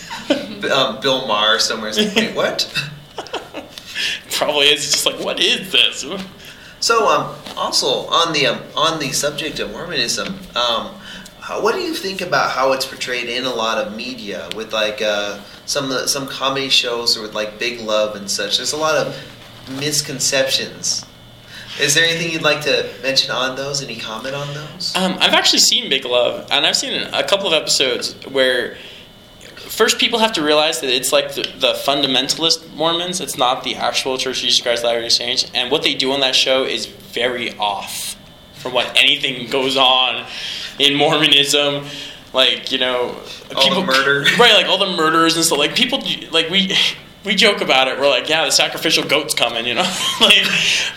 Bill Maher somewhere is like, wait, what? Probably is just like, what is this? So, also, on the subject of Mormonism, what do you think about how it's portrayed in a lot of media with like some comedy shows or with like Big Love and such? There's a lot of misconceptions. Is there anything you'd like to mention on those? Any comment on those? I've actually seen Big Love, and I've seen a couple of episodes where first people have to realize that it's like the fundamentalist Mormons. It's not the actual Church of Jesus Christ of Latter-day Saints, and what they do on that show is very off from what anything goes on in Mormonism, like, all the murder, right? Like all the murders and stuff. Like people, like we joke about it. We're like, yeah, the sacrificial goat's coming, like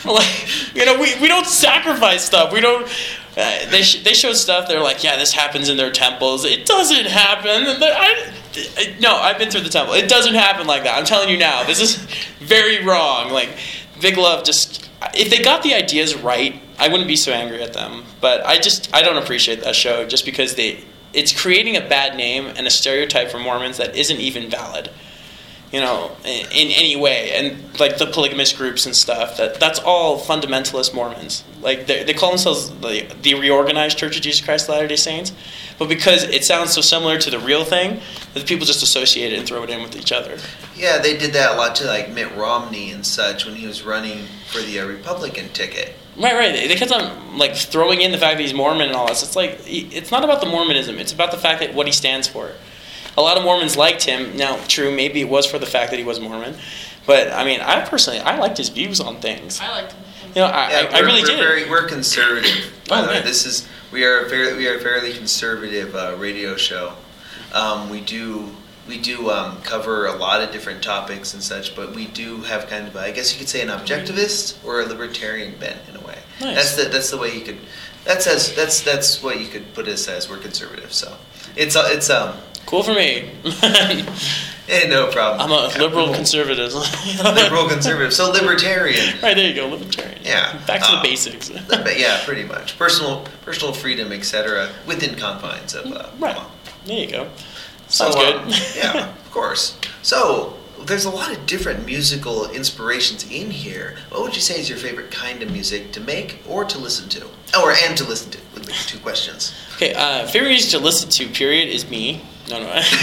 we don't sacrifice stuff. We don't. They show stuff. They're like, yeah, this happens in their temples. It doesn't happen. No, I've been through the temple. It doesn't happen like that. I'm telling you now. This is very wrong. Like Big Love just. If they got the ideas right, I wouldn't be so angry at them. But I don't appreciate that show just because it's creating a bad name and a stereotype for Mormons that isn't even valid, in any way. And like the polygamous groups and stuff, that's all fundamentalist Mormons. Like they call themselves the Reorganized Church of Jesus Christ of Latter-day Saints, but because it sounds so similar to the real thing, that people just associate it and throw it in with each other. Yeah, they did that a lot to like Mitt Romney and such when he was running for the Republican ticket. Right. They kept on like throwing in the fact that he's Mormon and all this. It's like it's not about the Mormonism. It's about the fact that what he stands for. A lot of Mormons liked him. Now, true, maybe it was for the fact that he was Mormon, But I mean, I liked his views on things. I liked him. You know, I really did. We're conservative. By the way, man. We are a fairly conservative radio show. We do cover a lot of different topics and such, but we do have kind of, I guess you could say, an objectivist or a libertarian bent in a way. Nice. That's the way you could. That's what you could put us as. We're conservative, so it's cool for me. No problem. I'm a liberal conservative. Liberal conservative. So libertarian. Right, there you go, libertarian. Yeah. Back to the basics. Yeah, pretty much. Personal freedom, etc., within confines of right. law. There you go. Sounds So, good. Yeah, of course. So there's a lot of different musical inspirations in here. What would you say is your favorite kind of music to make or to listen to? And to listen to would be 2 questions. Okay, favorite music to listen to, period, is me. No.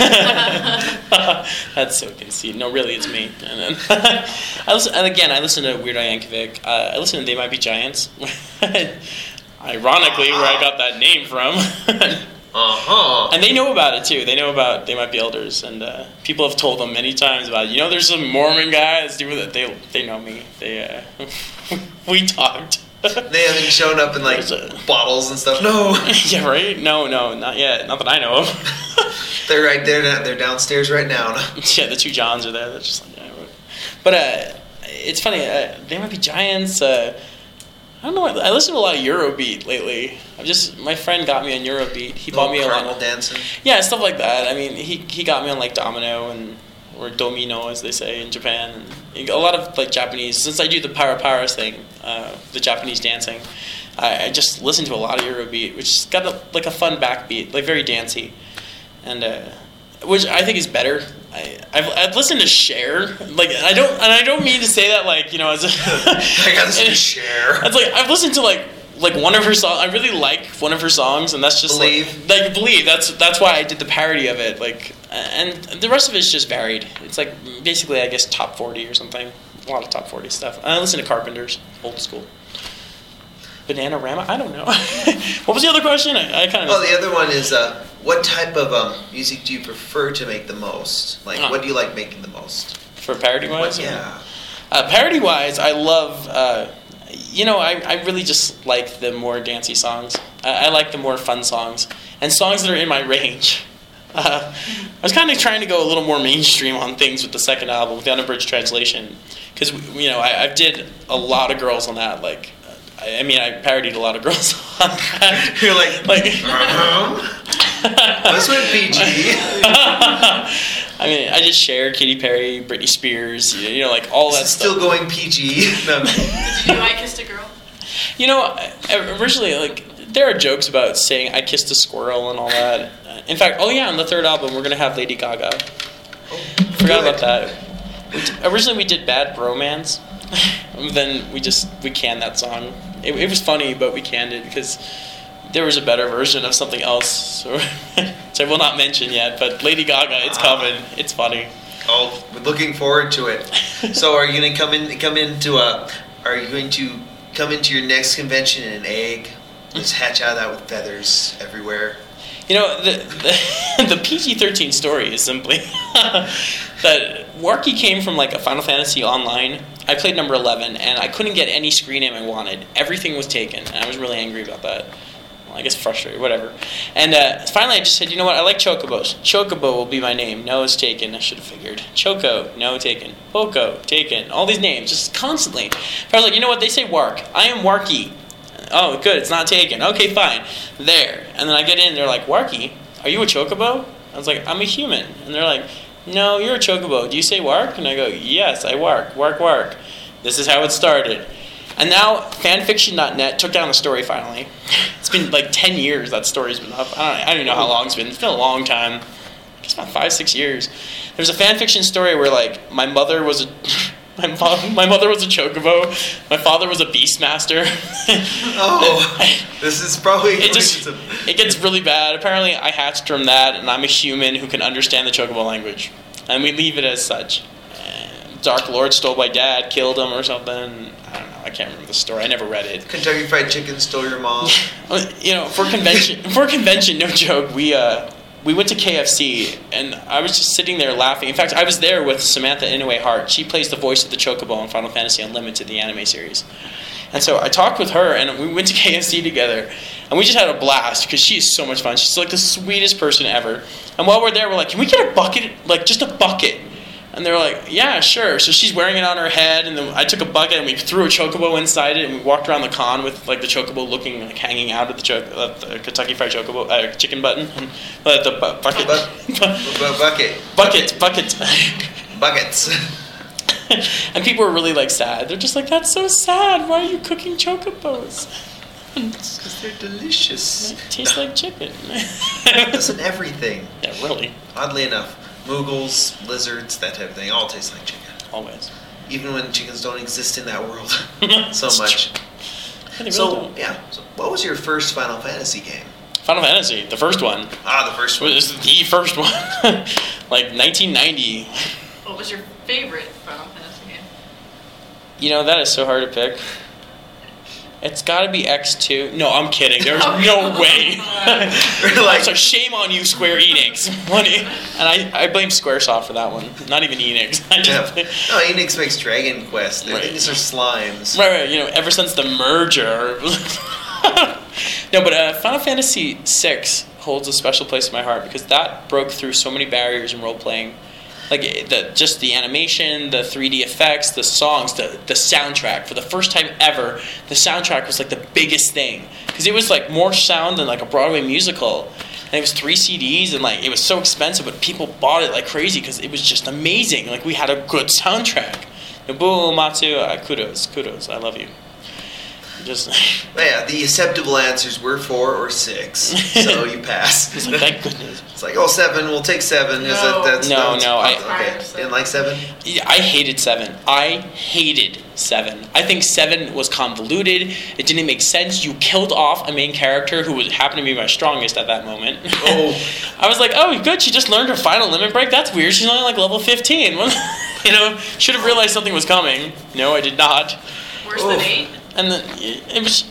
That's so conceited. No, really, it's me. And then I listen to Weird Al Yankovic. I listen to They Might Be Giants. Ironically, where I got that name from. And they know about it too. They know about They Might Be Elders, and people have told them many times about it. You know, there's some Mormon guys doing that. They know me. They we talked. They haven't shown up in like bottles and stuff. No. Yeah, right. No, not yet. Not that I know of. They're right there. They're downstairs right now. Yeah, the 2 Johns are there. They're just like, yeah. But it's funny. They Might Be Giants. I don't know. I listen to a lot of Eurobeat lately. My friend got me on Eurobeat. He bought me a lot of dancing. Yeah, stuff like that. I mean, he got me on like Domino or Domino, as they say in Japan. And a lot of like Japanese. Since I do the para thing, the Japanese dancing, I just listen to a lot of Eurobeat, which has got a fun backbeat, like very dancey, and which I think is better. I've listened to Cher, like I don't mean to say that like, you know, as a I got to listen to Cher. It's like I've listened to like one of her songs. I really like one of her songs, and that's just Believe. Like Believe. That's why I did the parody of it. Like, and the rest of it's just varied. It's like basically, I guess, top 40 or something. A lot of top 40 stuff. And I listen to Carpenters, old school. Bananarama? I don't know. What was the other question? I kind of. Oh, the other one is what type of music do you prefer to make the most? Like, what do you like making the most? For parody wise? Yeah. Parody wise, I love. I really just like the more dancey songs. I like the more fun songs and songs that are in my range. I was kind of trying to go a little more mainstream on things with the second album, with the unabridged translation, because I did a lot of girls on that. Like, I parodied a lot of girls on that. You're like this went PG. I just share Katy Perry, Britney Spears, like all that stuff. Still going PG. No. Did you do I Kissed a Girl? Originally, like, there are jokes about saying I kissed a squirrel and all that. In fact, on the third album, we're going to have Lady Gaga. Forgot about that. Originally, we did Bad Bromance. Then we canned that song. It was funny, but we canned it because there was a better version of something else. So I will not mention yet, but Lady Gaga, it's coming. It's funny. Oh, we're looking forward to it. So are you going to come into your next convention in an egg? Just hatch out of that with feathers everywhere. The PG-13 story is simply that Warky came from like a Final Fantasy Online. I played number 11, and I couldn't get any screen name I wanted. Everything was taken, and I was really angry about that. Well, I guess frustrated, whatever. And finally I just said, you know what, I like Chocobos. Chocobo will be my name. No, it's taken. I should have figured. Choco, no, taken. Poco, taken. All these names, just constantly. But I was like, you know what, they say Wark. I am Warky. Oh, good, it's not taken. Okay, fine. There. And then I get in, they're like, Warky, are you a Chocobo? I was like, I'm a human. And they're like, no, you're a Chocobo. Do you say Wark? And I go, yes, I Wark. Wark, Wark. This is how it started. And now fanfiction.net took down the story finally. It's been like 10 years that story's been up. I don't even know how long it's been. It's been a long time. It's about 5-6 years. There's a fanfiction story where like my mother was a Chocobo. My father was a Beastmaster. This is probably it gets really bad. Apparently, I hatched from that, and I'm a human who can understand the Chocobo language, and we leave it as such. Dark Lord stole my dad, killed him or something. I don't know. I can't remember the story. I never read it. Kentucky Fried Chicken stole your mom. For convention, no joke. we went to KFC, and I was just sitting there laughing. In fact, I was there with Samantha Inoue Hart. She plays the voice of the Chocobo in Final Fantasy Unlimited, the anime series. And so I talked with her, and we went to KFC together, and we just had a blast because she is so much fun. She's like the sweetest person ever. And while we're there, we're like, can we get a bucket? Like, just a bucket. And they were like, yeah, sure. So she's wearing it on her head, and then I took a bucket, and we threw a Chocobo inside it, and we walked around the con with, like, the Chocobo looking, like, hanging out of the Kentucky Fried Chocobo, chicken button. The bucket. Buckets. And people were really, like, sad. They're just like, that's so sad. Why are you cooking Chocobos? Because they're delicious. They taste like chicken. Doesn't everything? Yeah, really. Oddly enough. Moogles, lizards, that type of thing, all taste like chicken. Always. Even when chickens don't exist in that world so much. Really So, don't. yeah. So what was your first Final Fantasy game? Final Fantasy, the first one. The first one. It was the first one. Like 1990. What was your favorite Final Fantasy game? You know, that is so hard to pick. It's got to be X2. No, I'm kidding. There's no way. So shame on you, Square Enix. And I blame Squaresoft for that one. Not even Enix. No, Enix makes Dragon Quest. These are slimes. Right. You know, ever since the merger. No, but Final Fantasy VI holds a special place in my heart because that broke through so many barriers in role-playing. Like, just the animation, the 3D effects, the songs, the soundtrack. For the first time ever, the soundtrack was, like, the biggest thing. Because it was, like, more sound than, like, a Broadway musical. And it was 3 CDs, and, like, it was so expensive, but people bought it like crazy because it was just amazing. Like, we had a good soundtrack. Nobuo Matsu, kudos. I love you. Yeah, the acceptable answers were 4 or 6, so you pass. It's like, thank goodness. It's like, 7, we'll take 7. No. Okay, didn't like 7? Yeah, I hated 7. I think 7 was convoluted. It didn't make sense. You killed off a main character who happened to be my strongest at that moment. Oh. I was like, oh, good, she just learned her final limit break? That's weird. She's only like level 15. You know, should have realized something was coming. No, I did not. Worse than 8? And then it was,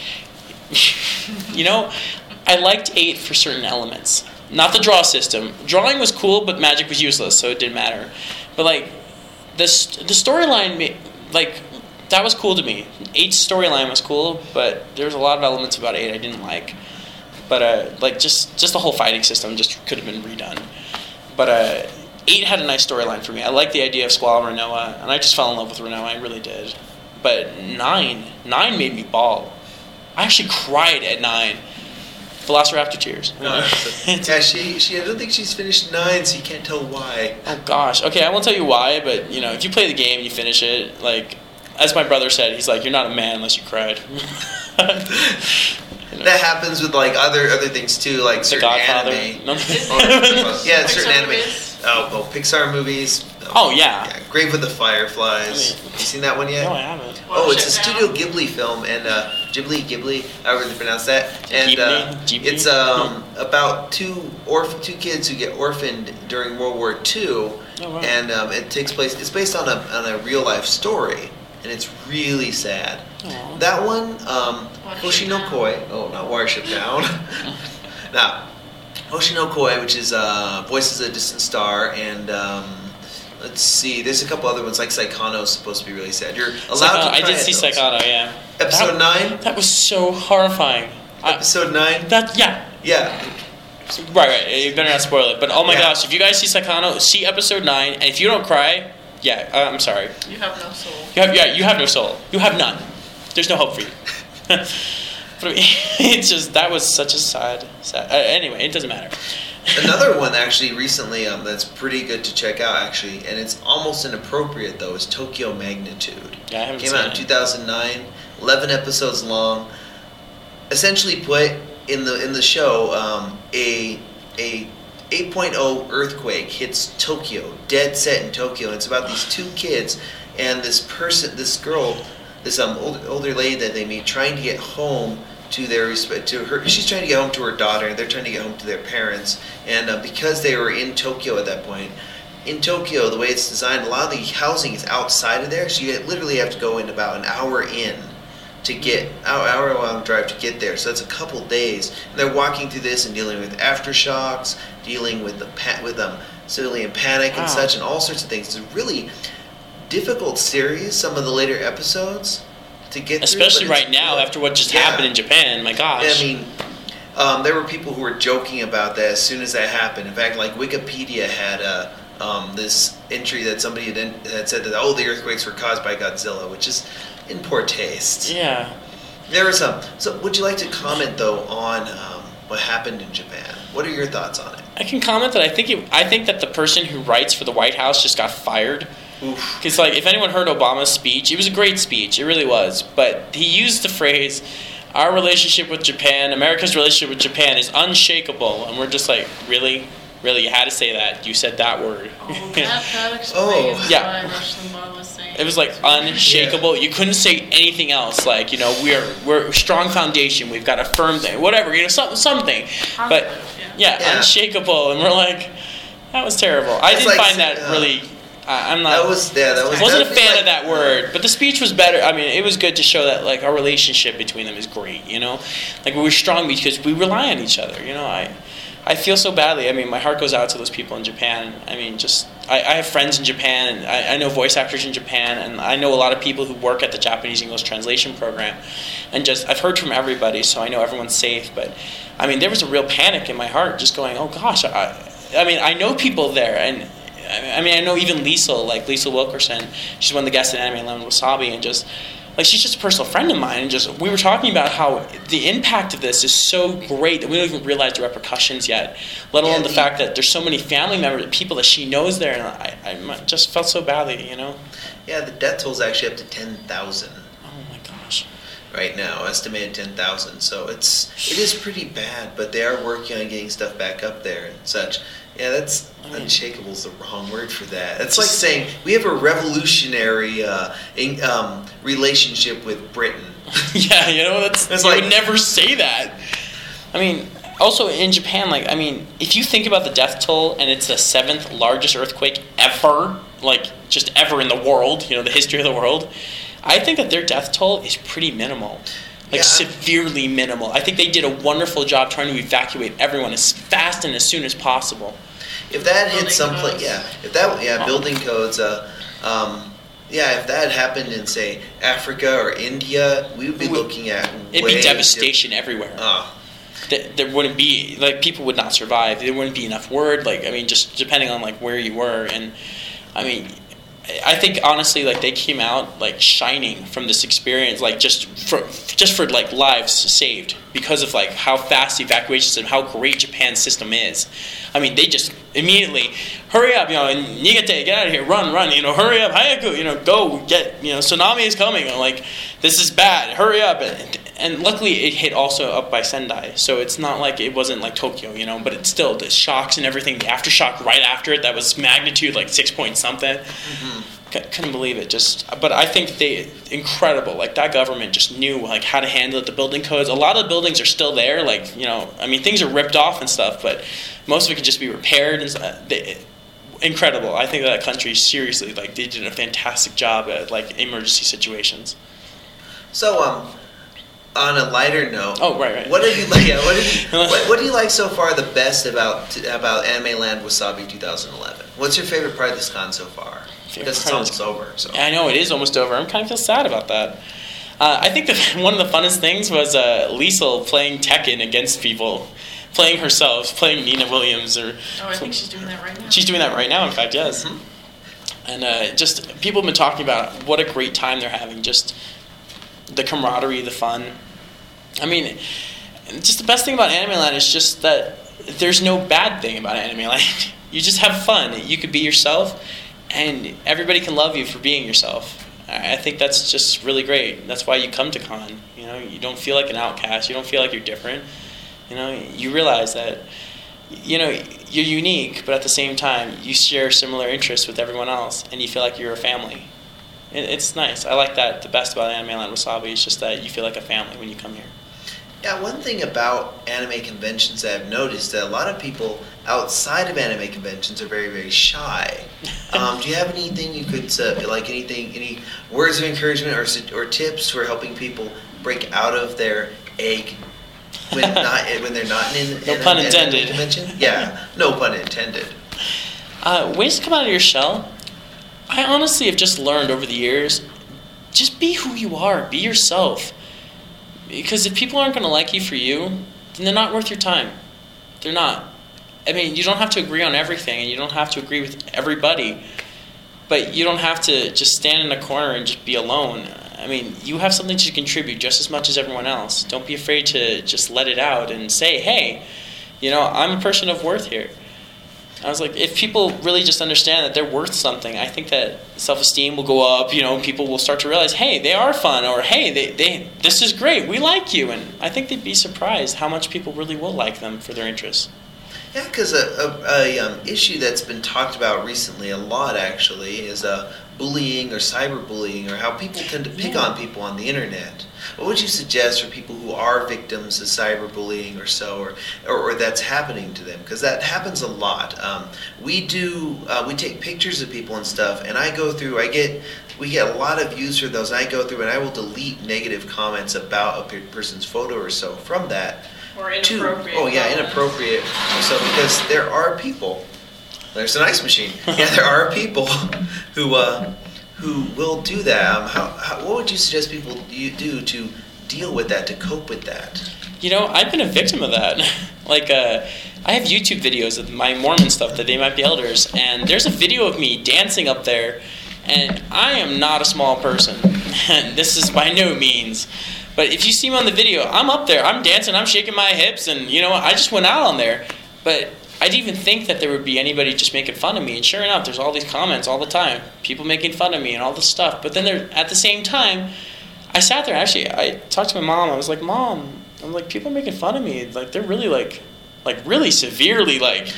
you know, I liked 8 for certain elements. Not the draw system. Drawing was cool, but magic was useless, so it didn't matter. But, like, the storyline, like, that was cool to me. 8's storyline was cool, but there's a lot of elements about 8 I didn't like. But, like, just the whole fighting system just could have been redone. But, 8 had a nice storyline for me. I liked the idea of Squall and Rinoa, and I just fell in love with Rinoa. I really did. But 9 made me bawl. I actually cried at 9. Velociraptor tears. Yeah, she. I don't think she's finished 9, so you can't tell why. Oh gosh. Okay, I won't tell you why, but you know, if you play the game, and you finish it. Like, as my brother said, he's like, "You're not a man unless you cried." You know. That happens with like other things too, like certain anime. No. Yeah, certain anime. Pixar movies. Oh yeah. Grave with the Fireflies. Have you seen that one yet? No, I haven't. It's a Studio Ghibli film, and Ghibli, however they pronounce that. And Ghibli? It's about two kids who get orphaned during World War II, oh, wow. And it takes place. It's based on a real life story, and it's really sad. Aww. That one, Hoshi no Koi. Oh, not Watership Down. Now, Hoshi no Koi, which is Voices of a Distant Star, and let's see, there's a couple other ones, like Saikano is supposed to be really sad. You're allowed to try I did see Saikano, yeah. Episode 9? That was so horrifying. Episode 9? Yeah. Yeah. Right. You better not spoil it. But oh my gosh, if you guys see Saikano, see episode 9, and if you don't cry, I'm sorry. You have no soul. You have no soul. You have none. There's no hope for you. But it's just, that was such a sad. Anyway, it doesn't matter. Another one actually recently that's pretty good to check out actually, and it's almost inappropriate though, is Tokyo Magnitude. Yeah, I haven't Came seen out in 2009, 11 episodes long. Essentially put in the show a 8.0 earthquake hits Tokyo, dead set in Tokyo. And it's about these two kids and this girl, this older lady that they meet trying to get home to her. She's trying to get home to her daughter, and they're trying to get home to their parents. And because they were in Tokyo at that point, in Tokyo, the way it's designed, a lot of the housing is outside of there, so you literally have to go in about an hour in to get hour-long drive to get there. So that's a couple days. And they're walking through this and dealing with aftershocks, dealing with civilian panic and such, and all sorts of things. It's a really difficult series. Some of the later episodes to get through, especially right now after what just happened in Japan. My gosh. I mean, there were people who were joking about that as soon as that happened. In fact, like Wikipedia had this entry that somebody had said that the earthquakes were caused by Godzilla, which is in poor taste. Yeah. There was some. So, would you like to comment though on what happened in Japan? What are your thoughts on it? I can comment that I think that the person who writes for the White House just got fired. Because, like, if anyone heard Obama's speech, it was a great speech. It really was. But he used the phrase, "Our relationship with Japan, America's relationship with Japan is unshakable." And we're just like, really? Really? You had to say that. You said that word. That explains yeah. why Rush Limbaugh was saying it was like unshakable. You couldn't say anything else. Like, we're a strong foundation. We've got a firm thing. Whatever, something. But, unshakable. And we're like, that was terrible. I didn't find that really... I'm not. That was wasn't a fan of that word, but the speech was better. I mean, it was good to show that like our relationship between them is great. Like we're strong because we rely on each other. I feel so badly. I mean, my heart goes out to those people in Japan. I mean, I have friends in Japan, and I know voice actors in Japan, and I know a lot of people who work at the Japanese English translation program, and I've heard from everybody, so I know everyone's safe. But I mean, there was a real panic in my heart, just going, oh gosh. I mean, I know people there, and. I mean, I know even Liesl Wilkerson. She's one of the guests at Anime Land Wasabi, and she's just a personal friend of mine. And we were talking about how the impact of this is so great that we don't even realize the repercussions yet. Let alone the fact that there's so many family members, people that she knows there, and I just felt so badly, Yeah, the death toll is actually up to 10,000. Oh my gosh. Right now, estimated 10,000. So it is pretty bad, but they are working on getting stuff back up there and such. Yeah, that's unshakable is the wrong word for that. It's like saying we have a revolutionary relationship with Britain. Yeah, you would never say that. I mean, also in Japan, if you think about the death toll, and it's the 7th largest earthquake ever, just ever in the world, the history of the world, I think that their death toll is pretty minimal. Severely minimal. I think they did a wonderful job trying to evacuate everyone as fast and as soon as possible. If that hit someplace, building codes. If that happened in, say, Africa or India, we would be looking at it'd be devastation everywhere. There wouldn't be, people would not survive. There wouldn't be enough word. Just depending on, where you were. And, I think honestly, they came out shining from this experience, just for lives saved because of how fast the evacuations and how great Japan's system is. I mean, they just immediately hurry up, Nigate, get out of here, run, hurry up, hayaku, go get, tsunami is coming, this is bad, hurry up, and luckily it hit also up by Sendai, so it's not like it wasn't like Tokyo, but it's still the shocks and everything, the aftershock right after it, that was magnitude 6 point something. Mm-hmm. Couldn't believe it. But I think incredible. That government just knew how to handle it. The building codes. A lot of the buildings are still there. Things are ripped off and stuff, but most of it can just be repaired. And incredible. I think that country seriously, they did a fantastic job at emergency situations. So, on a lighter note, right. What did you like? What do you like so far the best about Anime Land Wasabi 2011? What's your favorite part of this con so far? Because it's almost over. So. I know, it is almost over. I'm kind of feel sad about that. I think one of the funnest things was Liesl playing Tekken against people. Playing herself, playing Nina Williams. I think she's doing that right now. She's doing that right now, in fact, yes. Mm-hmm. And just people have been talking about what a great time they're having. Just the camaraderie, the fun. I mean, just the best thing about Anime Land is just that there's no bad thing about Anime Land. You just have fun. You could be yourself. And everybody can love you for being yourself. I think that's just really great. That's why you come to con. You don't feel like an outcast. You don't feel like you're different. You realize that, you're unique, but at the same time, you share similar interests with everyone else, and you feel like you're a family. It's nice. I like that. The best about Anime Land Wasabi is just that you feel like a family when you come here. Yeah, one thing about anime conventions that I've noticed that a lot of people outside of anime conventions are very, very shy. Do you have anything you could any words of encouragement or tips for helping people break out of their egg when they're not in no pun intended convention? Yeah, no pun intended. Ways to come out of your shell. I honestly have just learned over the years, just be who you are, be yourself. Because if people aren't going to like you for you, then they're not worth your time. They're not. I mean, you don't have to agree on everything, and you don't have to agree with everybody, but you don't have to just stand in a corner and just be alone. I mean, you have something to contribute just as much as everyone else. Don't be afraid to just let it out and say, hey, I'm a person of worth here. I was like, if people really just understand that they're worth something, I think that self-esteem will go up. People will start to realize, hey, they are fun, or hey, this is great, we like you. And I think they'd be surprised how much people really will like them for their interests. Yeah, because a issue that's been talked about recently a lot, actually, is bullying or cyberbullying, or how people tend to pick on people on the internet. What would you suggest for people who are victims of cyberbullying or that's happening to them? Because that happens a lot. We take pictures of people and stuff, and we get a lot of views for those, and I go through and I will delete negative comments about a person's photo or so from that. Or inappropriate. Inappropriate. So because there are people, there's an ice machine. Yeah, there are people who will do that. What would you suggest people do to deal with that, to cope with that? I've been a victim of that. I have YouTube videos of my Mormon stuff, that They Might Be Elders, and there's a video of me dancing up there, and I am not a small person. And this is by no means. But if you see me on the video, I'm up there, I'm dancing, I'm shaking my hips, and I just went out on there. But I didn't even think that there would be anybody just making fun of me. And sure enough, there's all these comments all the time, people making fun of me and all this stuff. But then at the same time, I sat there, actually, I talked to my mom, I was like, Mom, people are making fun of me. They're really, really severely,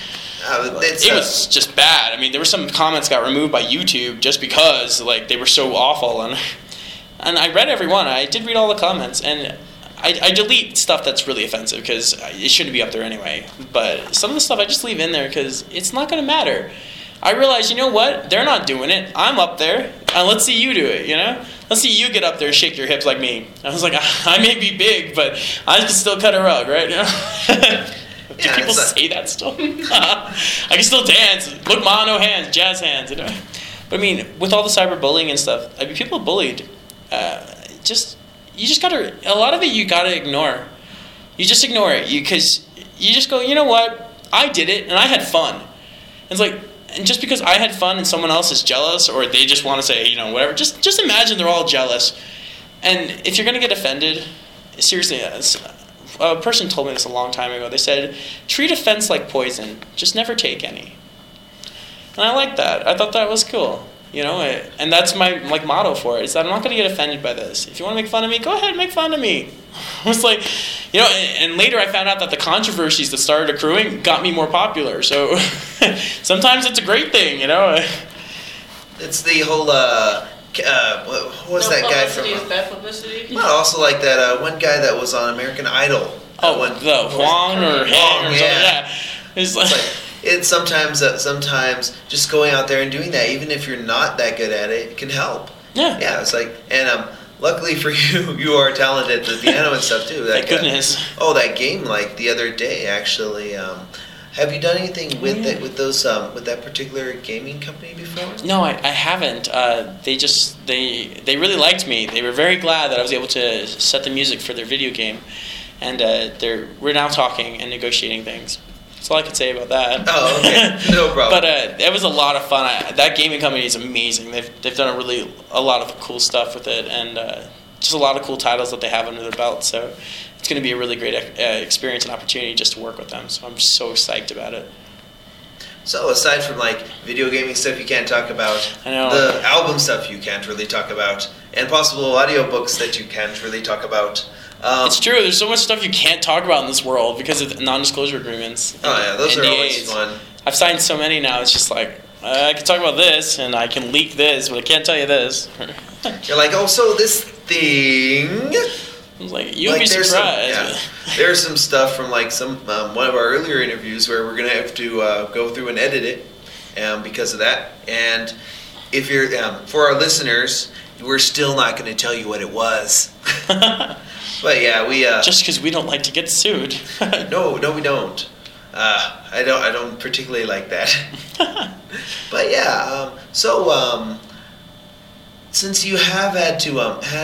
it was just bad. I mean, there were some comments got removed by YouTube just because, they were so awful. And I read every one. I did read all the comments, and I delete stuff that's really offensive because it shouldn't be up there anyway. But some of the stuff I just leave in there because it's not going to matter. I realized, you know what? They're not doing it. I'm up there, and let's see you do it, Let's see you get up there and shake your hips like me. I was like, I may be big, but I can still cut a rug, right? Do people say that still? I can still dance. Look, ma, no hands, jazz hands. But I mean, with all the cyberbullying and stuff, people are bullied. You just gotta, a lot of it you gotta ignore. You just ignore it, because you just go, you know what, I did it and I had fun. And and just because I had fun and someone else is jealous, or they just want to say, whatever, just imagine they're all jealous. And if you're gonna get offended, seriously, a person told me this a long time ago. They said, treat offense like poison, just never take any. And I like that. I thought that was cool. And that's my motto for it, is that I'm not going to get offended by this. If you want to make fun of me, go ahead and make fun of me. I was like, and later I found out that the controversies that started accruing got me more popular. So sometimes it's a great thing, It's the whole, what was that guy from? Publicity is bad publicity. Well, also like that one guy that was on American Idol. The Huang or Hang or something like that. It's It's sometimes just going out there and doing that, even if you're not that good at it, can help. Yeah. Yeah, it's and luckily for you, you are talented at the piano and stuff too. Thank goodness. That game, the other day, actually. Have you done anything with that particular gaming company before? No, I haven't. They really liked me. They were very glad that I was able to set the music for their video game, and we're now talking and negotiating things. That's all I can say about that. Oh, okay. No problem. But it was a lot of fun. That gaming company is amazing. They've done a lot of cool stuff with it, and just a lot of cool titles that they have under their belt. So it's going to be a really great experience and opportunity just to work with them. So I'm so psyched about it. So aside from video gaming stuff you can't talk about, I know. The album stuff you can't really talk about, and possible audiobooks that you can't really talk about. It's true. There's so much stuff you can't talk about in this world because of non-disclosure agreements. Oh yeah, those NDAs. Are always fun. I've signed so many now. It's just I can talk about this and I can leak this, but I can't tell you this. You're so this thing. I was like, you'd be surprised. There's some stuff from like one of our earlier interviews where we're gonna have to go through and edit it because of that. And if you're for our listeners, we're still not going to tell you what it was. But yeah, we just because we don't like to get sued. No, we don't. I don't particularly like that. But yeah, since you have had to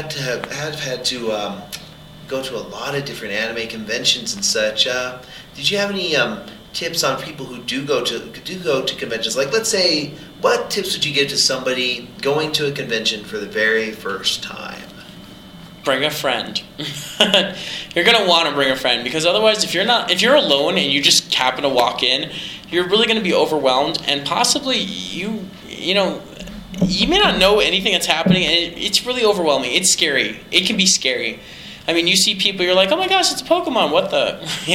go to a lot of different anime conventions and such, did you have any tips on people who do go to conventions? Like, let's say, what tips would you give to somebody going to a convention for the very first time? Bring a friend. You're gonna want to bring a friend, because otherwise, if you're alone and you just happen to walk in, you're really gonna be overwhelmed, and possibly you may not know anything that's happening, and it's really overwhelming. It's scary. It can be scary. I mean, you see people, you're like, oh my gosh, it's a Pokemon. What the,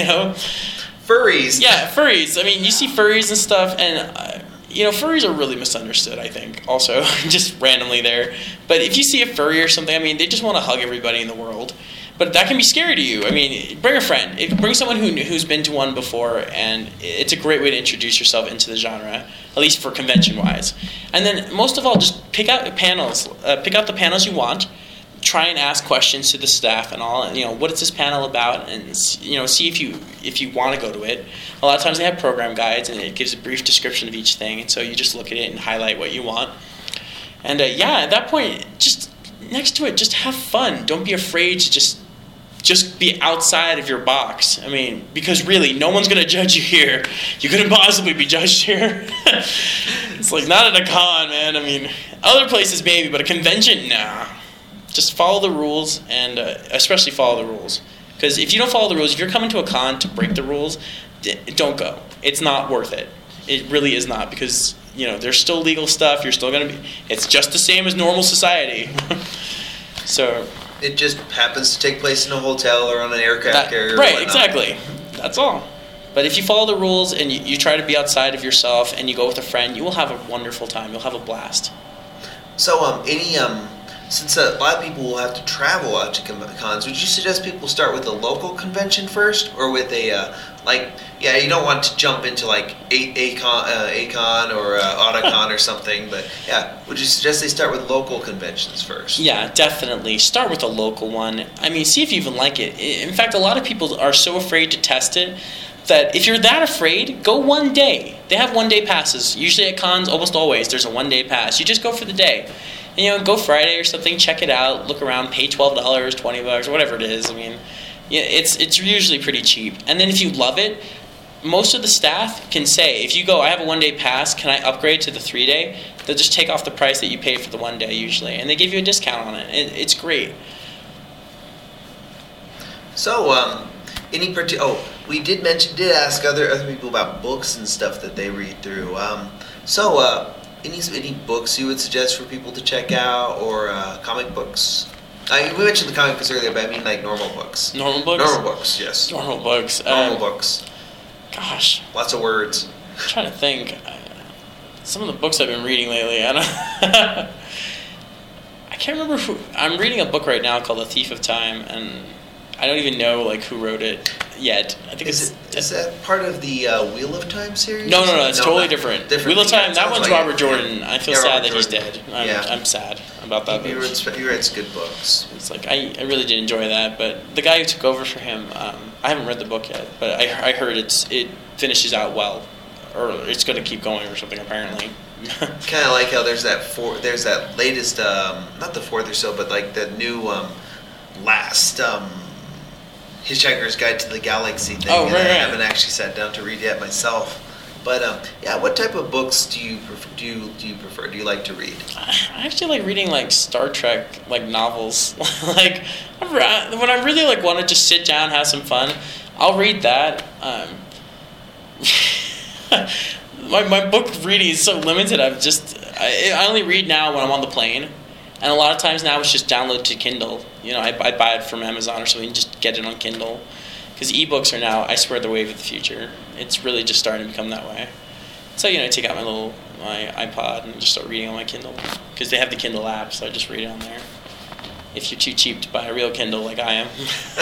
Furries. Yeah, furries. I mean, you see furries and stuff, and furries are really misunderstood, I think, also, just randomly there. But if you see a furry or something, I mean, they just want to hug everybody in the world. But that can be scary to you. I mean, bring a friend. Bring someone who's been to one before, and it's a great way to introduce yourself into the genre, at least for convention-wise. And then, most of all, just pick out panels. Pick out the panels you want. Try and ask questions to the staff and all. And, what is this panel about? And see if you want to go to it. A lot of times they have program guides, and it gives a brief description of each thing. And so you just look at it and highlight what you want. And at that point, just next to it, just have fun. Don't be afraid to just be outside of your box. I mean, because really, no one's going to judge you here. You couldn't possibly be judged here. It's like, not at a con, man. I mean, other places maybe, but a convention, nah. Just follow the rules, and especially follow the rules. Because if you don't follow the rules, if you're coming to a con to break the rules, don't go. It's not worth it. It really is not, because there's still legal stuff. You're still going to be. It's just the same as normal society. So it just happens to take place in a hotel or on an aircraft carrier. Right, exactly. That's all. But if you follow the rules and you try to be outside of yourself and you go with a friend, you will have a wonderful time. You'll have a blast. So since a lot of people will have to travel out to cons, would you suggest people start with a local convention first, or with a you don't want to jump into like A-Con or Otakon or something, but would you suggest they start with local conventions first? Yeah, definitely. Start with a local one. I mean, see if you even like it. In fact, a lot of people are so afraid to test it that if you're that afraid, go one day. They have one-day passes. Usually at cons, almost always, there's a one-day pass. You just go for the day. And, go Friday or something, check it out, look around, pay $12, $20, whatever it is. I mean, it's usually pretty cheap. And then if you love it, most of the staff can say, if you go, I have a one-day pass, can I upgrade to the 3-day? They'll just take off the price that you paid for the 1 day usually, and they give you a discount on it. It's great. So, we did ask other people about books and stuff that they read through. Any books you would suggest for people to check out, or comic books? We mentioned the comic books earlier, but I mean like normal books. Normal books? Normal books, yes. Normal books. Normal books. Gosh. Lots of words. I'm trying to think. Some of the books I've been reading lately, I can't remember who. I'm reading a book right now called The Thief of Time, and I don't even know who wrote it yet. I think is that part of the Wheel of Time series? No, it's totally different. Wheel of Time, that one's Robert Jordan. I feel sad that he's dead. I'm sad about that. He writes good books. It's like, I really did enjoy that, but the guy who took over for him, I haven't read the book yet, but I heard it finishes out well, or it's going to keep going or something apparently. Kind of like how there's that latest, not the fourth or so, but like the new last Hitchhiker's Guide to the Galaxy thing. Oh, right. I haven't actually sat down to read yet myself. But what type of books do you prefer? Do you like to read? I actually like reading Star Trek novels. When I really want to just sit down, have some fun, I'll read that. My book reading is so limited. I only read now when I'm on the plane. And a lot of times now it's just download to Kindle. I buy it from Amazon or something and just get it on Kindle. Because ebooks are now, I swear, the wave of the future. It's really just starting to become that way. So, I take out my iPod and just start reading on my Kindle. Because they have the Kindle app, so I just read it on there. if you're too cheap to buy a real Kindle like I am.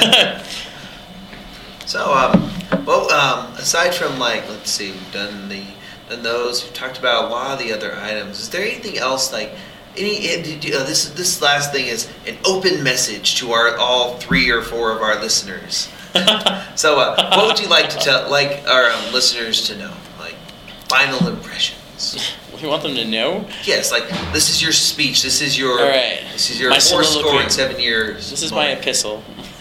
So, aside from let's see, we've done those. We've talked about a lot of the other items. Is there anything else this last thing is an open message to all 3 or 4 of our listeners. So, what would you like to tell our listeners to know? Final impressions. You want them to know? Yes, this is your speech. This is your. All right. This is your My 4-7 years. This is my epistle.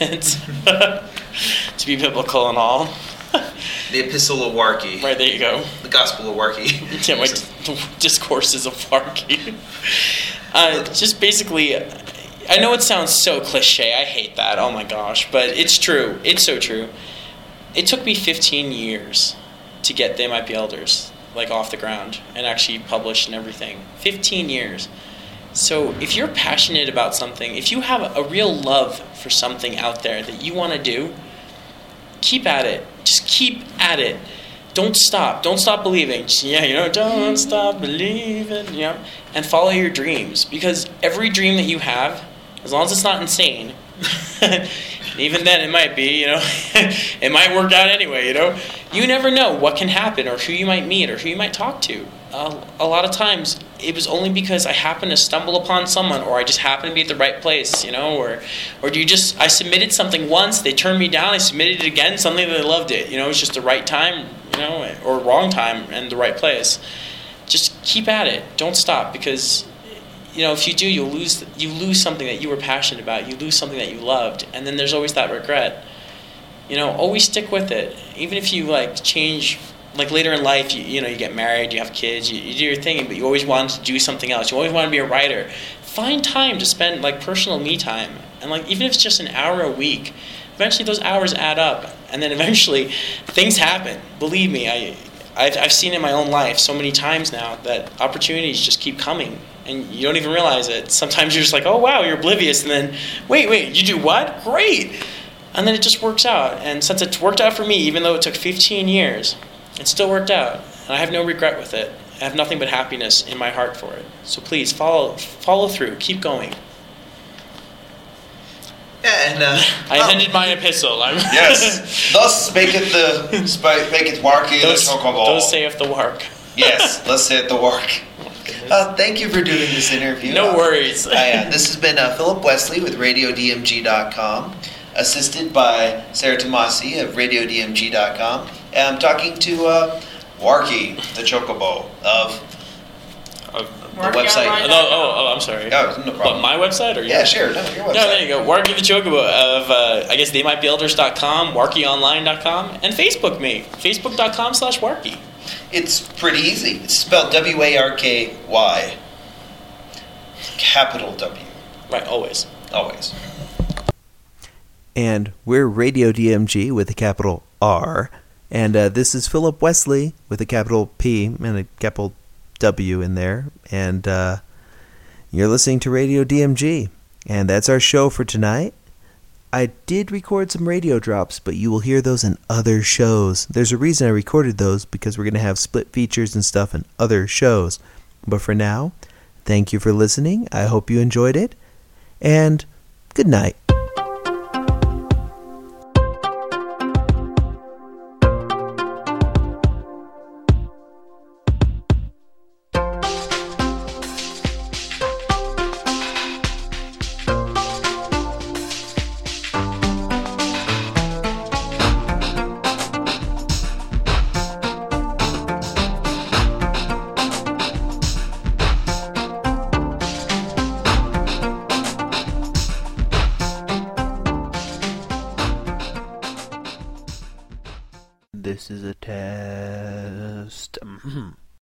To be biblical and all. The Epistle of Warkey. Right, there you go. The Gospel of Warkey. Yeah, my discourses of Warkey. Just basically, I know it sounds so cliche. I hate that. Oh my gosh. But it's true. It's so true. It took me 15 years to get They Might Be Elders off the ground and actually published and everything. 15 years. So if you're passionate about something, if you have a real love for something out there that you want to do, keep at it. Just keep at it. Don't stop. Don't stop believing. Don't stop believing. And follow your dreams. Because every dream that you have, as long as it's not insane, even then it might be, it might work out anyway, You never know what can happen or who you might meet or who you might talk to. A lot of times it was only because I happened to stumble upon someone or I just happened to be at the right place, or I submitted something once, they turned me down, I submitted it again, suddenly they loved it. It's just the right time, or wrong time and the right place. Just keep at it. Don't stop because if you do, you lose something that you were passionate about. You lose something that you loved, and then there's always that regret. Always stick with it. Even if you change, later in life, you get married, you have kids, you do your thing, but you always want to do something else. You always want to be a writer. Find time to spend personal me time, and even if it's just an hour a week. Eventually, those hours add up, and then eventually, things happen. Believe me, I've seen in my own life so many times now that opportunities just keep coming. And you don't even realize it. Sometimes you're just oh, wow, you're oblivious. And then, wait, you do what? Great. And then it just works out. And since it's worked out for me, even though it took 15 years, it still worked out. And I have no regret with it. I have nothing but happiness in my heart for it. So please, follow through. Keep going. Yeah, and I ended my epistle. Yes. Thus spaketh Warkey the Chocobo. Thus saith the Wark. Yes, thus saith the Wark. Thank you for doing this interview. No worries. This has been Philip Wesley with RadioDMG.com, assisted by Sarah Tomasi of RadioDMG.com. And I'm talking to Warkey, the Chocobo of the website. I'm sorry. Oh, no problem. But my website? Or yeah, sure. No, your website. No, there you go. Warkey the Chocobo of, TheyMightBeElders.com, WarkeyOnline.com, and Facebook me. Facebook.com/Warkey. It's pretty easy. It's spelled W-A-R-K-Y. Capital W. Right, always. Always. And we're Radio DMG with a capital R. And this is Philip Wesley with a capital P and a capital W in there. And you're listening to Radio DMG. And that's our show for tonight. I did record some radio drops, but you will hear those in other shows. There's a reason I recorded those, because we're going to have split features and stuff in other shows. But for now, thank you for listening. I hope you enjoyed it. And good night. This is a test.